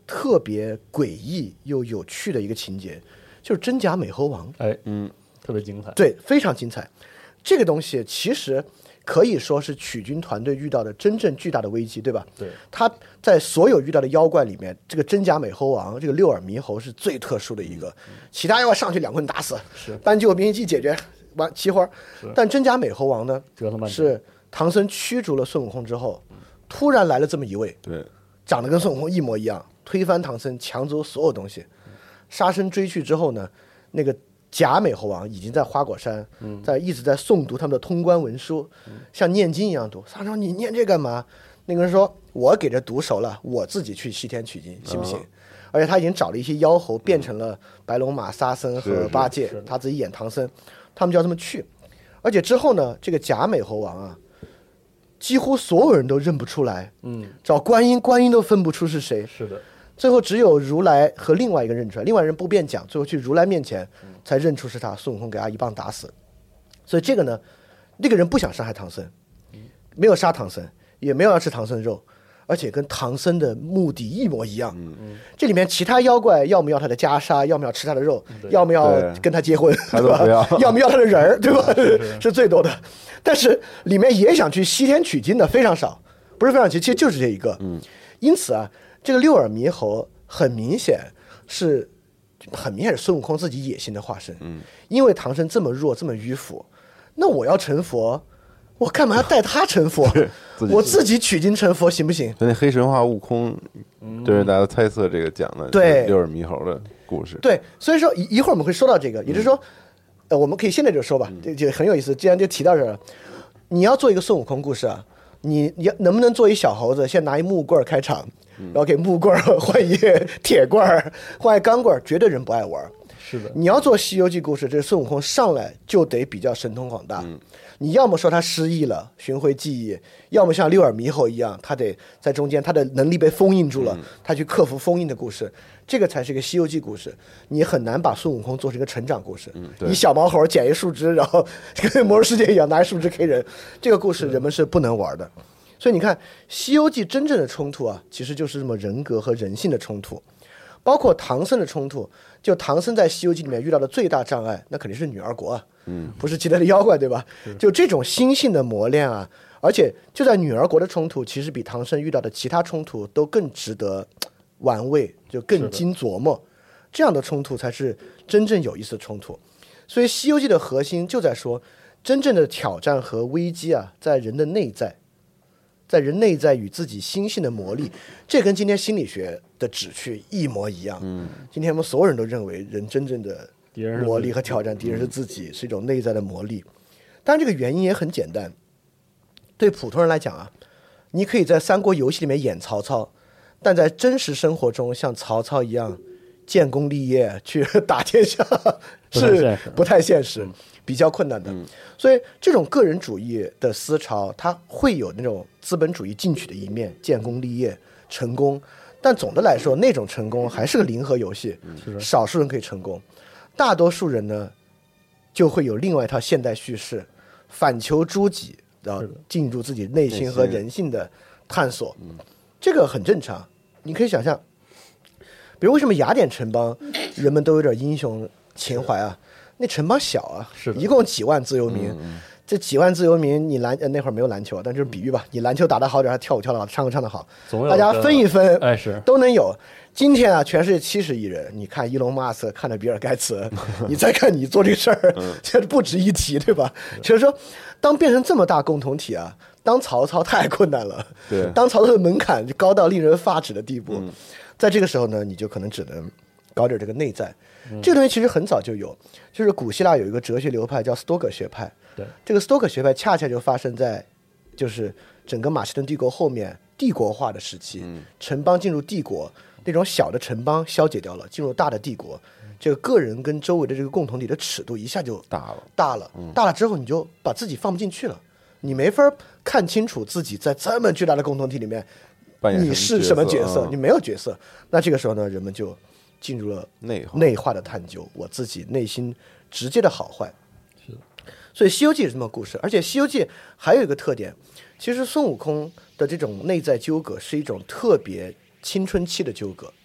特别诡异又有趣的一个情节，就是真假美猴王。 特别精彩。 对，非常精彩。这个东西其实可以说是曲军团队遇到的真正巨大的危机，对吧？ 对， 他在所有遇到的妖怪里面，这个真假美猴王，这个六耳猕猴是最特殊的一个，其他妖怪上去2棍打死，搬救兵器解决完齐活。但真假美猴王呢，是唐僧驱逐了孙悟空之后，突然来了这么一位， 对， 长得跟孙悟空一模一样，推翻唐僧，抢走所有东西，杀身追去之后呢，那个假美猴王已经在花果山，一直在诵读他们的通关文书，像念经一样读。他说：“你念这干嘛？”那个人说：“我给这读熟了，我自己去西天取经，行不行？”而且他已经找了一些妖猴，变成了白龙马、沙僧和八戒，他自己演唐僧，他们就要这么去。而且之后呢，这个假美猴王啊，几乎所有人都认不出来，找观音都分不出是谁。 是的。 最后只有如来和另外一个认出来，另外人不便讲，最后去如来面前才认出是他，孙悟空给他一棒打死。所以这个呢，那个人不想伤害唐僧，没有杀唐僧，也没有要吃唐僧的肉，而且跟唐僧的目的一模一样。这里面其他妖怪要么要他的袈裟，要么要吃他的肉，要么要跟他结婚，对吧？要么要他的人儿，对吧？是最多的。但是里面也想去西天取经的非常少，不是非常少，其实就是这一个。因此啊，这个六耳猕猴很明显是孙悟空自己野心的化身。因为唐僧这么弱这么迂腐，那我要成佛，我干嘛要带他成佛？我自己取经成佛行不行？ 那黑神话悟空，对大家猜测这个讲的对六耳猕猴的故事。 对，所以说一会儿我们会说到这个，也就是说，我们可以现在就说吧，就很有意思。既然就提到这儿了，你要做一个孙悟空故事啊，你能不能做一小猴子，先拿一木棍开场，然后给木棍换一铁棍，换一钢棍，绝对人不爱玩。 是的， 你要做《西游记》故事，这孙悟空上来就得比较神通广大。你要么说他失忆了，寻回记忆；要么像六耳猕猴一样，他得在中间，他的能力被封印住了，他去克服封印的故事，这个才是一个《西游记》故事。你很难把孙悟空做成一个成长故事。你小毛猴捡一树枝，然后跟魔兽世界一样拿一树枝 K 人，这个故事人们是不能玩的。所以你看，《西游记》真正的冲突啊，其实就是这么人格和人性的冲突。包括唐僧的冲突，就唐僧在《西游记》里面遇到的最大障碍，那肯定是女儿国啊，不是其他的妖怪，对吧？就这种心性的磨练啊，而且就在女儿国的冲突，其实比唐僧遇到的其他冲突都更值得玩味，就更经琢磨。这样的冲突才是真正有意思的冲突。所以《西游记》的核心就在说，真正的挑战和危机啊，在人的内在。在人内在与自己心性的磨砺，这跟今天心理学的旨趣一模一样。今天我们所有人都认为人真正的磨砺和挑战，敌人是自己，是一种内在的磨砺。当然，这个原因也很简单。对普通人来讲啊，你可以在三国游戏里面演曹操，但在真实生活中像曹操一样建功立业去打天下是不太现实，比较困难的。所以这种个人主义的思潮，它会有那种资本主义进取的一面，建功立业成功，但总的来说那种成功还是个零和游戏，少数人可以成功，大多数人呢就会有另外一套现代叙事，反求诸己，然后进入自己内心和人性的探索。这个很正常。你可以想象，比如为什么雅典城邦人们都有点英雄情怀啊？那城邦小啊，一共几万自由民，这几万自由民，你那会儿没有篮球，但就是比喻吧，你篮球打得好点，跳舞跳得好，唱歌唱得好，大家分一分，都能有。今天啊，全世界70亿人，你看伊隆马斯克，看着比尔盖茨，你再看你做这个事儿，这不值一提，对吧？就是说，当变成这么大共同体啊，当曹操太困难了，当曹操的门槛就高到令人发指的地步，在这个时候呢，你就可能只能搞点这个内在。这个东西其实很早就有，就是古希腊有一个哲学流派叫斯多葛学派。对，这个斯多葛学派恰恰就发生在就是整个马其顿帝国后面帝国化的时期，城邦进入帝国，那种小的城邦消解掉了，进入大的帝国，这个个人跟周围的这个共同体的尺度一下就大了之后，你就把自己放不进去了，你没法看清楚自己在这么巨大的共同体里面你是什么角色，你没有角色。那这个时候呢，人们就进入了内化的探究，我自己内心直接的好坏。是的，所以《西游记》是这么个故事，而且《西游记》还有一个特点，其实孙悟空的这种内在纠葛是一种特别青春期的纠葛。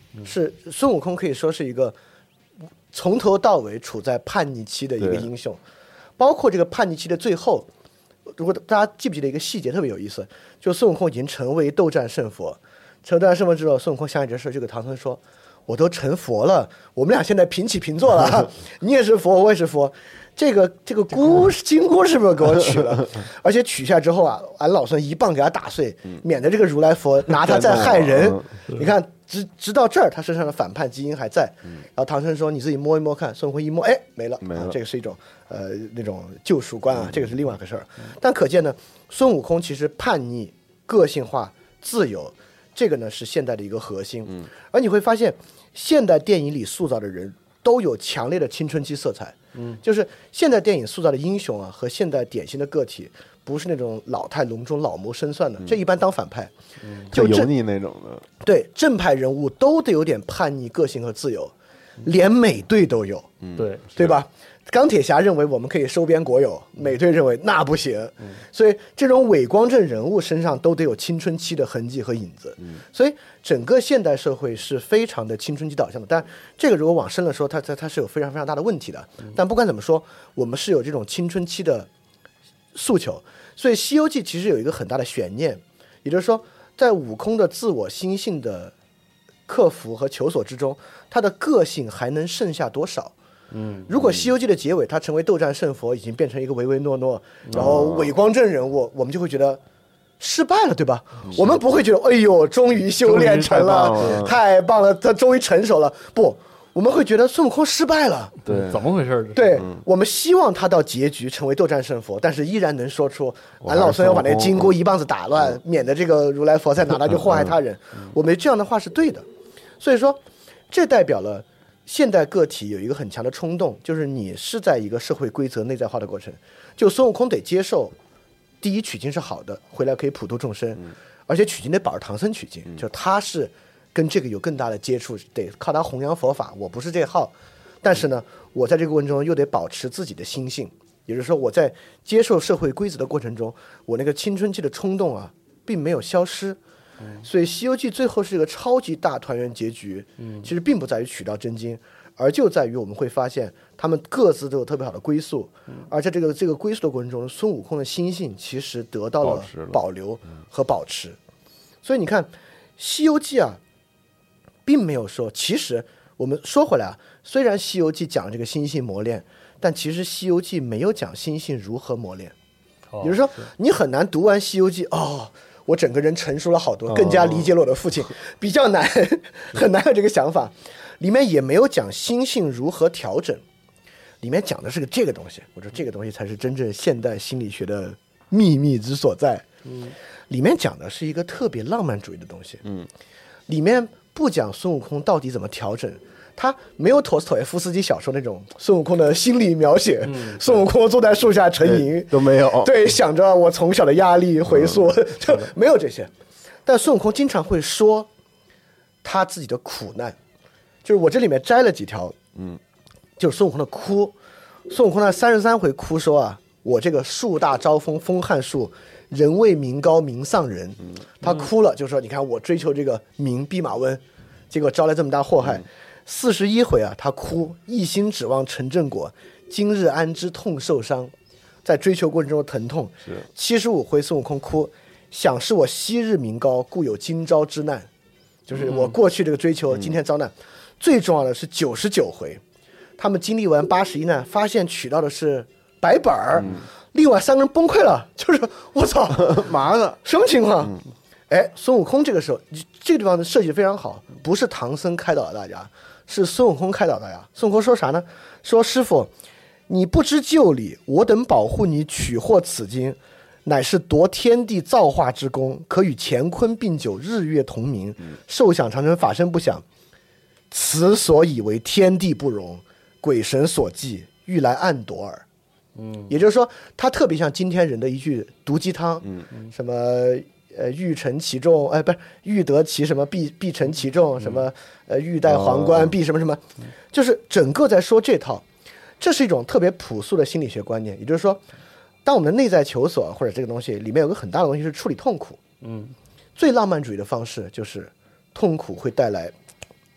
是孙悟空可以说是一个从头到尾处在叛逆期的一个英雄，包括这个叛逆期的最后，如果大家记不记得一个细节特别有意思，就孙悟空已经成为斗战胜佛，成为斗战胜佛之后，孙悟空想起这事就给唐僧说，我都成佛了，我们俩现在平起平坐了，你也是佛，我也是佛。这个金箍是不是给我取了？而且取下之后啊，俺老孙一棒给他打碎，免得这个如来佛拿他再害人。你看，直到这儿，他身上的反叛基因还在。然后唐僧说：“你自己摸一摸看。”孙悟空一摸，哎，没了。这个是一种那种救赎观啊，这个是另外一回事儿。但可见呢，孙悟空其实叛逆、个性化、自由，这个呢是现代的一个核心。而你会发现，现代电影里塑造的人都有强烈的青春期色彩。就是现代电影塑造的英雄啊，和现代典型的个体，不是那种老态龙钟、老谋深算的，这一般当反派， 就油腻那种的。 对，正派人物都得有点叛逆、个性和自由，连美队都有，对吧？钢铁侠认为我们可以收编国有，美队认为那不行，所以这种伪光正人物身上都得有青春期的痕迹和影子，所以整个现代社会是非常的青春期导向的。但这个如果往深了说，它是有非常非常大的问题的。但不管怎么说，我们是有这种青春期的诉求，所以《西游记》其实有一个很大的悬念，也就是说，在悟空的自我心性的克服和求索之中，他的个性还能剩下多少？如果《西游记》的结尾他成为斗战胜佛，已经变成一个唯唯诺诺，然后伪光正人物，我们就会觉得失败了，对吧？我们不会觉得哎呦，终于修炼成了，太棒了，他终于成熟了。不，我们会觉得孙悟空失败了。 对，怎么回事？ 对，我们希望他到结局成为斗战胜佛，但是依然能说出俺老孙要把那金箍一棒子打乱，免得这个如来佛再拿他去祸害他人。我们这样的话是对的。所以说，这代表了现代个体有一个很强的冲动，就是你是在一个社会规则内在化的过程。就孙悟空得接受，第一取经是好的，回来可以普度众生，而且取经得保着唐僧取经，就他是跟这个有更大的接触，得靠他弘扬佛法。我不是这号，但是呢，我在这个过程中又得保持自己的心性，也就是说，我在接受社会规则的过程中，我那个青春期的冲动啊，并没有消失。所以《西游记》最后是一个超级大团圆结局，其实并不在于取到真经，而就在于我们会发现他们各自都有特别好的归宿，而在这个归宿的过程中，孙悟空的心性其实得到了保留和保持。所以你看，《西游记》啊，并没有说，其实我们说回来啊，虽然《西游记》讲这个心性磨练，但其实《西游记》没有讲心性如何磨练。也就是说，你很难读完《西游记》我整个人成熟了好多，更加理解了我的父亲，比较难，很难有这个想法。里面也没有讲心性如何调整，里面讲的是这个东西。我说这个东西才是真正现代心理学的秘密之所在。里面讲的是一个特别浪漫主义的东西。里面不讲孙悟空到底怎么调整，他没有陀思妥耶夫斯基小说那种孙悟空的心理描写，孙悟空坐在树下沉吟都没有， 对，想着我从小的压力回溯，就没有这些。但孙悟空经常会说他自己的苦难，就是我这里面摘了几条，就是孙悟空的哭。孙悟空那33回哭说啊，我这个树大招风，风撼树，人为民高，民丧人。他哭了，就说你看我追求这个民弼马温，结果招来这么大祸害。41回啊，他哭，一心指望成正果，今日安知痛受伤，在追求过程中的疼痛。75回孙悟空哭，想是我昔日名高，故有今朝之难，就是我过去这个追求，今天遭难。最重要的是99回，他们经历完81难，发现取到的是白本儿，另外3个人崩溃了，就是我操， 嘛呢？ 什么情况？孙悟空这个时候，这个地方的设计非常好，不是唐僧开导了大家，是孙悟空开导大家。孙悟空说啥呢？说师父，你不知就理，我等保护你取获此经，乃是夺天地造化之功，可与乾坤并久，日月同明，寿享长生，法身不响。此所以为天地不容，鬼神所忌，欲来暗夺耳。也就是说，它特别像今天人的一句毒鸡汤，什么欲成其重，不是欲得其什么必成其重，什么欲戴皇冠必什么什么，就是整个在说这套。这是一种特别朴素的心理学观念，也就是说，当我们的内在求索或者这个东西里面有个很大的东西是处理痛苦，最浪漫主义的方式就是痛苦会带来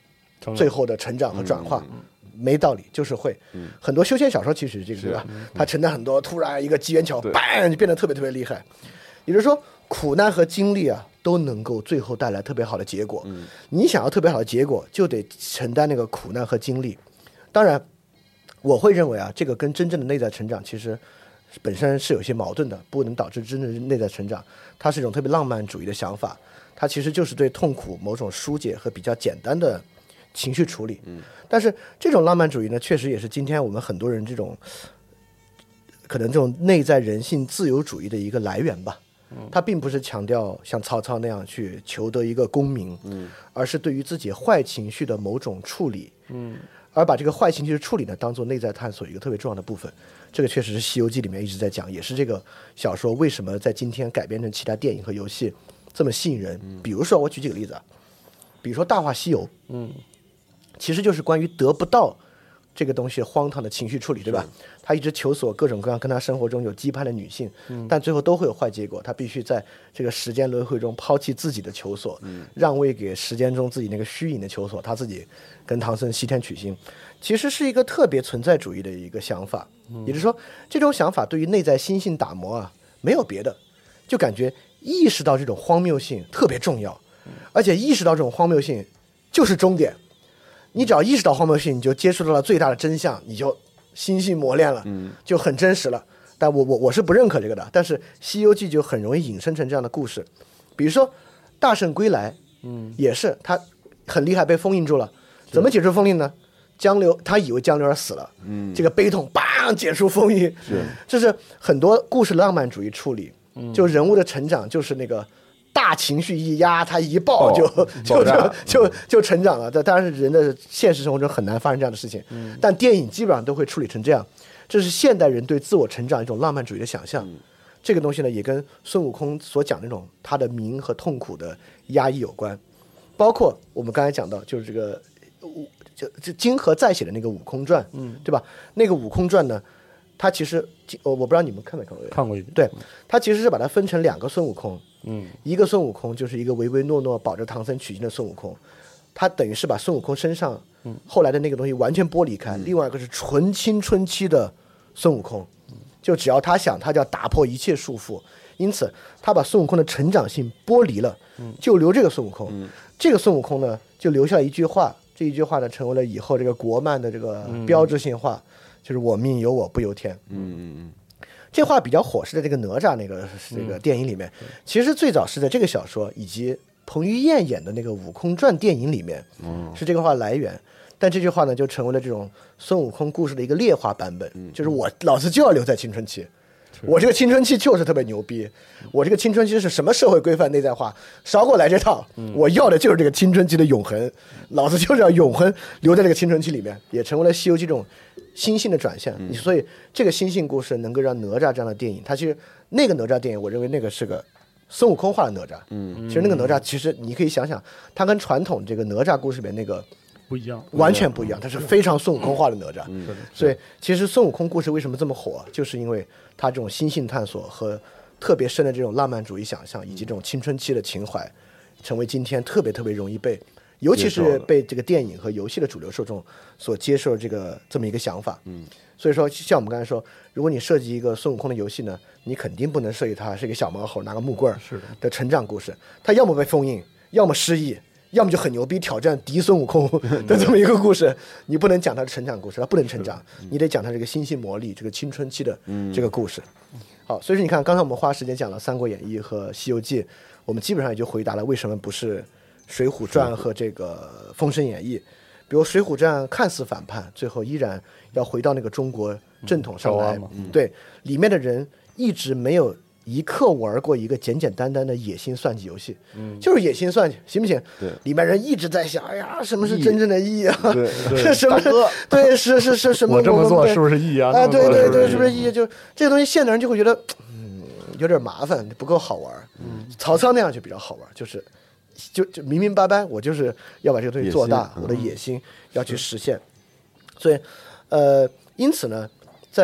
最后的成长和转化。没道理，就是会。很多修仙小说其实这个对吧？它承担很多，突然一个机缘巧合，嘣就变得特别特别厉害。也就是说，苦难和经历啊，都能够最后带来特别好的结果。你想要特别好的结果，就得承担那个苦难和经历。当然，我会认为啊，这个跟真正的内在成长其实本身是有些矛盾的，不能导致真正的内在成长。它是一种特别浪漫主义的想法，它其实就是对痛苦某种疏解和比较简单的情绪处理。但是这种浪漫主义呢，确实也是今天我们很多人这种可能这种内在人性自由主义的一个来源吧。它并不是强调像曹操那样去求得一个功名，而是对于自己坏情绪的某种处理，而把这个坏情绪的处理呢当做内在探索一个特别重要的部分。这个确实是《西游记》里面一直在讲，也是这个小说为什么在今天改编成其他电影和游戏这么吸引人。比如说我举几个例子啊，比如说《大话西游》，其实就是关于得不到这个东西荒唐的情绪处理，对吧？他一直求索各种各样跟他生活中有羁绊的女性，但最后都会有坏结果。他必须在这个时间轮回中抛弃自己的求索，让位给时间中自己那个虚隐的求索，他自己跟唐僧西天取经，其实是一个特别存在主义的一个想法。也就是说，这种想法对于内在心性打磨啊，没有别的，就感觉意识到这种荒谬性特别重要，而且意识到这种荒谬性就是终点。你只要意识到荒谬性，你就接触到了最大的真相，你就心性磨练了，就很真实了。但我是不认可这个的，但是《西游记》就很容易引申成这样的故事。比如说《大圣归来》，也是他很厉害，被封印住了，怎么解除封印呢？江流他以为江流儿死了，这个悲痛bang解除封印，这是很多故事浪漫主义处理，就人物的成长就是那个。大情绪一压，他一爆就成长了。这当然是人的现实生活中很难发生这样的事情，但电影基本上都会处理成这样。这是现代人对自我成长一种浪漫主义的想象。这个东西呢，也跟孙悟空所讲那种他的名和痛苦的压抑有关。包括我们刚才讲到，就是这个这金河在写的那个《悟空传》，对吧？那个《悟空传》呢，它其实我不知道你们看没看过？ 看过一点。 对，它其实是把它分成两个孙悟空。一个孙悟空就是一个唯唯诺诺保着唐僧取经的孙悟空，他等于是把孙悟空身上后来的那个东西完全剥离开。另外一个是纯青春期的孙悟空，就只要他想，他就要打破一切束缚。因此他把孙悟空的成长性剥离了，就留这个孙悟空。这个孙悟空呢，就留下了一句话，这一句话呢，成为了以后这个国漫的这个标志性话，就是我命由我不由天。这话比较火，是在这个哪吒这个电影里面。其实最早是在这个小说以及彭于晏演的那个《悟空传》电影里面，是这个话来源。但这句话呢，就成为了这种孙悟空故事的一个劣化版本，就是老子就要留在青春期，我这个青春期就是特别牛逼，我这个青春期是什么社会规范内在化，少给我来这套，我要的就是这个青春期的永恒，老子就是要永恒留在这个青春期里面，也成为了《西游记》这种心性的转向。所以这个心性故事能够让哪吒这样的电影，它其实那个哪吒电影，我认为那个是个孙悟空化的哪吒。其实那个哪吒，其实你可以想想，它跟传统这个哪吒故事里面那个不一样， 完全不一样，它是非常孙悟空化的哪吒。所以其实孙悟空故事为什么这么火，就是因为它这种心性探索和特别深的这种浪漫主义想象，以及这种青春期的情怀，成为今天特别特别容易被，尤其是被这个电影和游戏的主流受众所接受这么一个想法。所以说像我们刚才说，如果你设计一个孙悟空的游戏呢，你肯定不能设计它是一个小毛猴拿个木棍的成长故事，他要么被封印，要么失忆，要么就很牛逼挑战敌孙悟空的这么一个故事。你不能讲他的成长故事，他不能成长，你得讲他这个心性魔力，这个青春期的这个故事。好，所以说你看刚才我们花时间讲了《三国演义》和《西游记》，我们基本上也就回答了为什么不是《水浒传》和这个《封神演义》。比如《水浒传》看似反叛，最后依然要回到那个中国正统上来。对，里面的人一直没有一刻玩过一个简简单单的野心算计游戏，就是野心算计，行不行？对，里面人一直在想，哎呀，什么是真正的意义啊？是什么？对，是什么？ 我这么做是不是意义啊？ 对，是不是意义？就这个东西，现代人就会觉得，有点麻烦，不够好玩。曹操那样就比较好玩，就明明白白，我就是要把这个东西做大，我的野心要去实现。所以，因此呢，在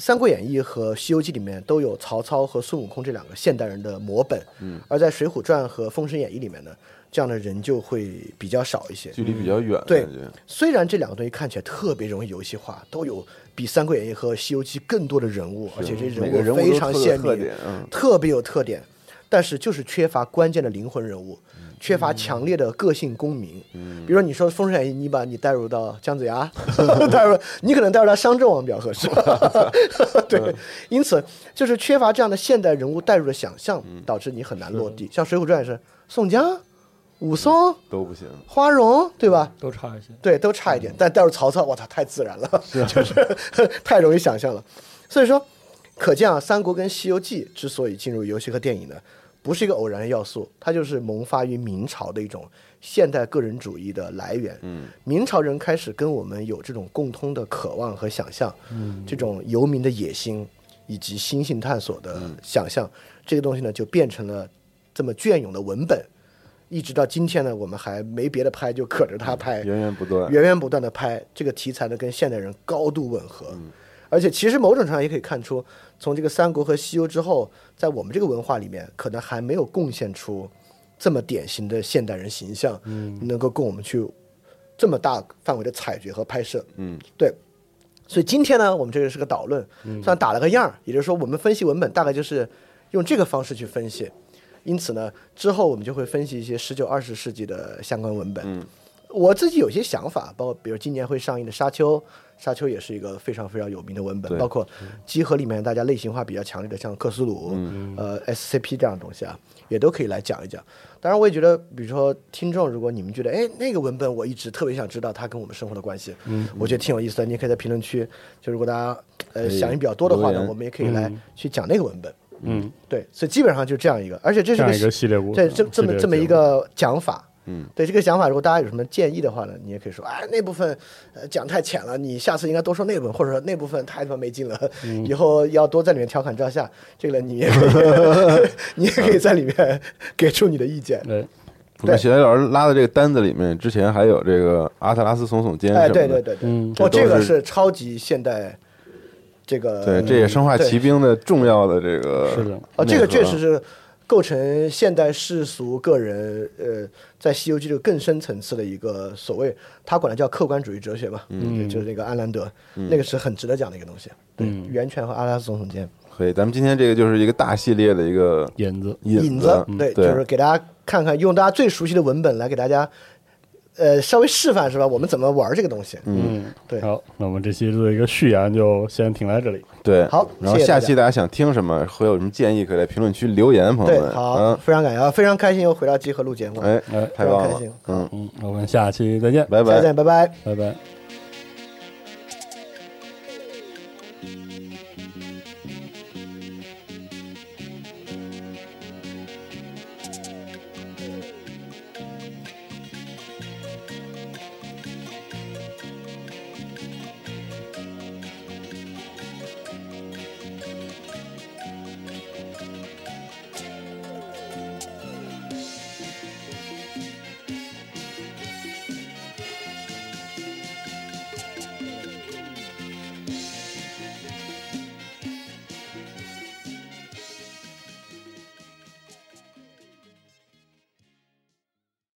三国演义》和《西游记》里面都有曹操和孙悟空这两个现代人的模本，而在《水浒传》和《封神演义》里面呢，这样的人就会比较少一些， 距离比较远。 对，虽然这两个东西看起来特别容易游戏化，都有比《三国演义》和《西游记》更多的人物，而且这人物非常鲜明，特别有特点，但是就是缺乏关键的灵魂人物，缺乏强烈的个性公民。比如说你说《封神演义》，你把你带入到姜子牙，你可能带入到商纣王比较合适。对，因此就是缺乏这样的现代人物带入的想象，导致你很难落地。像《水浒传》也是宋江、武松都不行， 花荣，对吧？ 都差一些， 对，都差一点。但带入曹操，我操，太自然了，就是太容易想象了。所以说，可见啊，《三国》跟《西游记》之所以进入游戏和电影呢，不是一个偶然的要素，它就是萌发于明朝的一种现代个人主义的来源。明朝人开始跟我们有这种共通的渴望和想象，这种游民的野心以及新性探索的想象，这个东西呢就变成了这么隽永的文本。一直到今天呢，我们还没别的拍，就可着它拍， 源源不断的拍。这个题材呢，跟现代人高度吻合。而且其实某种程度上也可以看出，从这个三国和西游之后，在我们这个文化里面，可能还没有贡献出这么典型的现代人形象，能够供我们去这么大范围的采掘和拍摄。对。所以今天呢，我们这个是个导论，算打了个样，也就是说，我们分析文本大概就是用这个方式去分析。因此呢，之后我们就会分析一些19、20世纪的相关文本。我自己有些想法，包括比如今年会上映的《沙丘》，《沙丘》也是一个非常非常有名的文本，包括集合里面大家类型化比较强烈的，像克苏鲁、SCP 这样的东西啊，也都可以来讲一讲。当然，我也觉得，比如说听众，如果你们觉得，哎，那个文本我一直特别想知道它跟我们生活的关系，我觉得挺有意思的，你也可以在评论区，就如果大家响应比较多的话呢，我们也可以来去讲那个文本。对，所以基本上就这样一个，而且这是一个系列故事， 这么一个讲法。对这个想法，如果大家有什么建议的话呢，你也可以说，哎，那部分讲太浅了，你下次应该多说那部分，或者说那部分太他妈没劲了，以后要多在里面调侃赵夏，这个你也可以，你也可以在里面给出你的意见。 对。 对，雪莱老师拉的这个单子里面，之前还有这个阿特拉斯耸耸肩什么的， 对，这个是超级现代。这个对，这也生化奇兵的重要的这个是的这个确实是构成现代世俗个人在《西游记》这个更深层次的一个所谓，他管它叫客观主义哲学嘛，就是那个安兰德，那个是很值得讲的一个东西。对，源泉和阿拉斯耸耸肩。 可以，咱们今天这个就是一个大系列的一个引子， 对，就是给大家看看，用大家最熟悉的文本来给大家。稍微示范是吧？我们怎么玩这个东西？对。 好，那我们这期做一个序言就先停在这里。 对， 好， 然后下期大家想听什么，会有什么建议，可以在评论区留言，朋友们。 对，好，非常感谢，非常开心又回到集合录节目， 太棒了， 开心。 我们下期再见， 拜拜， 再见，拜拜， 拜拜。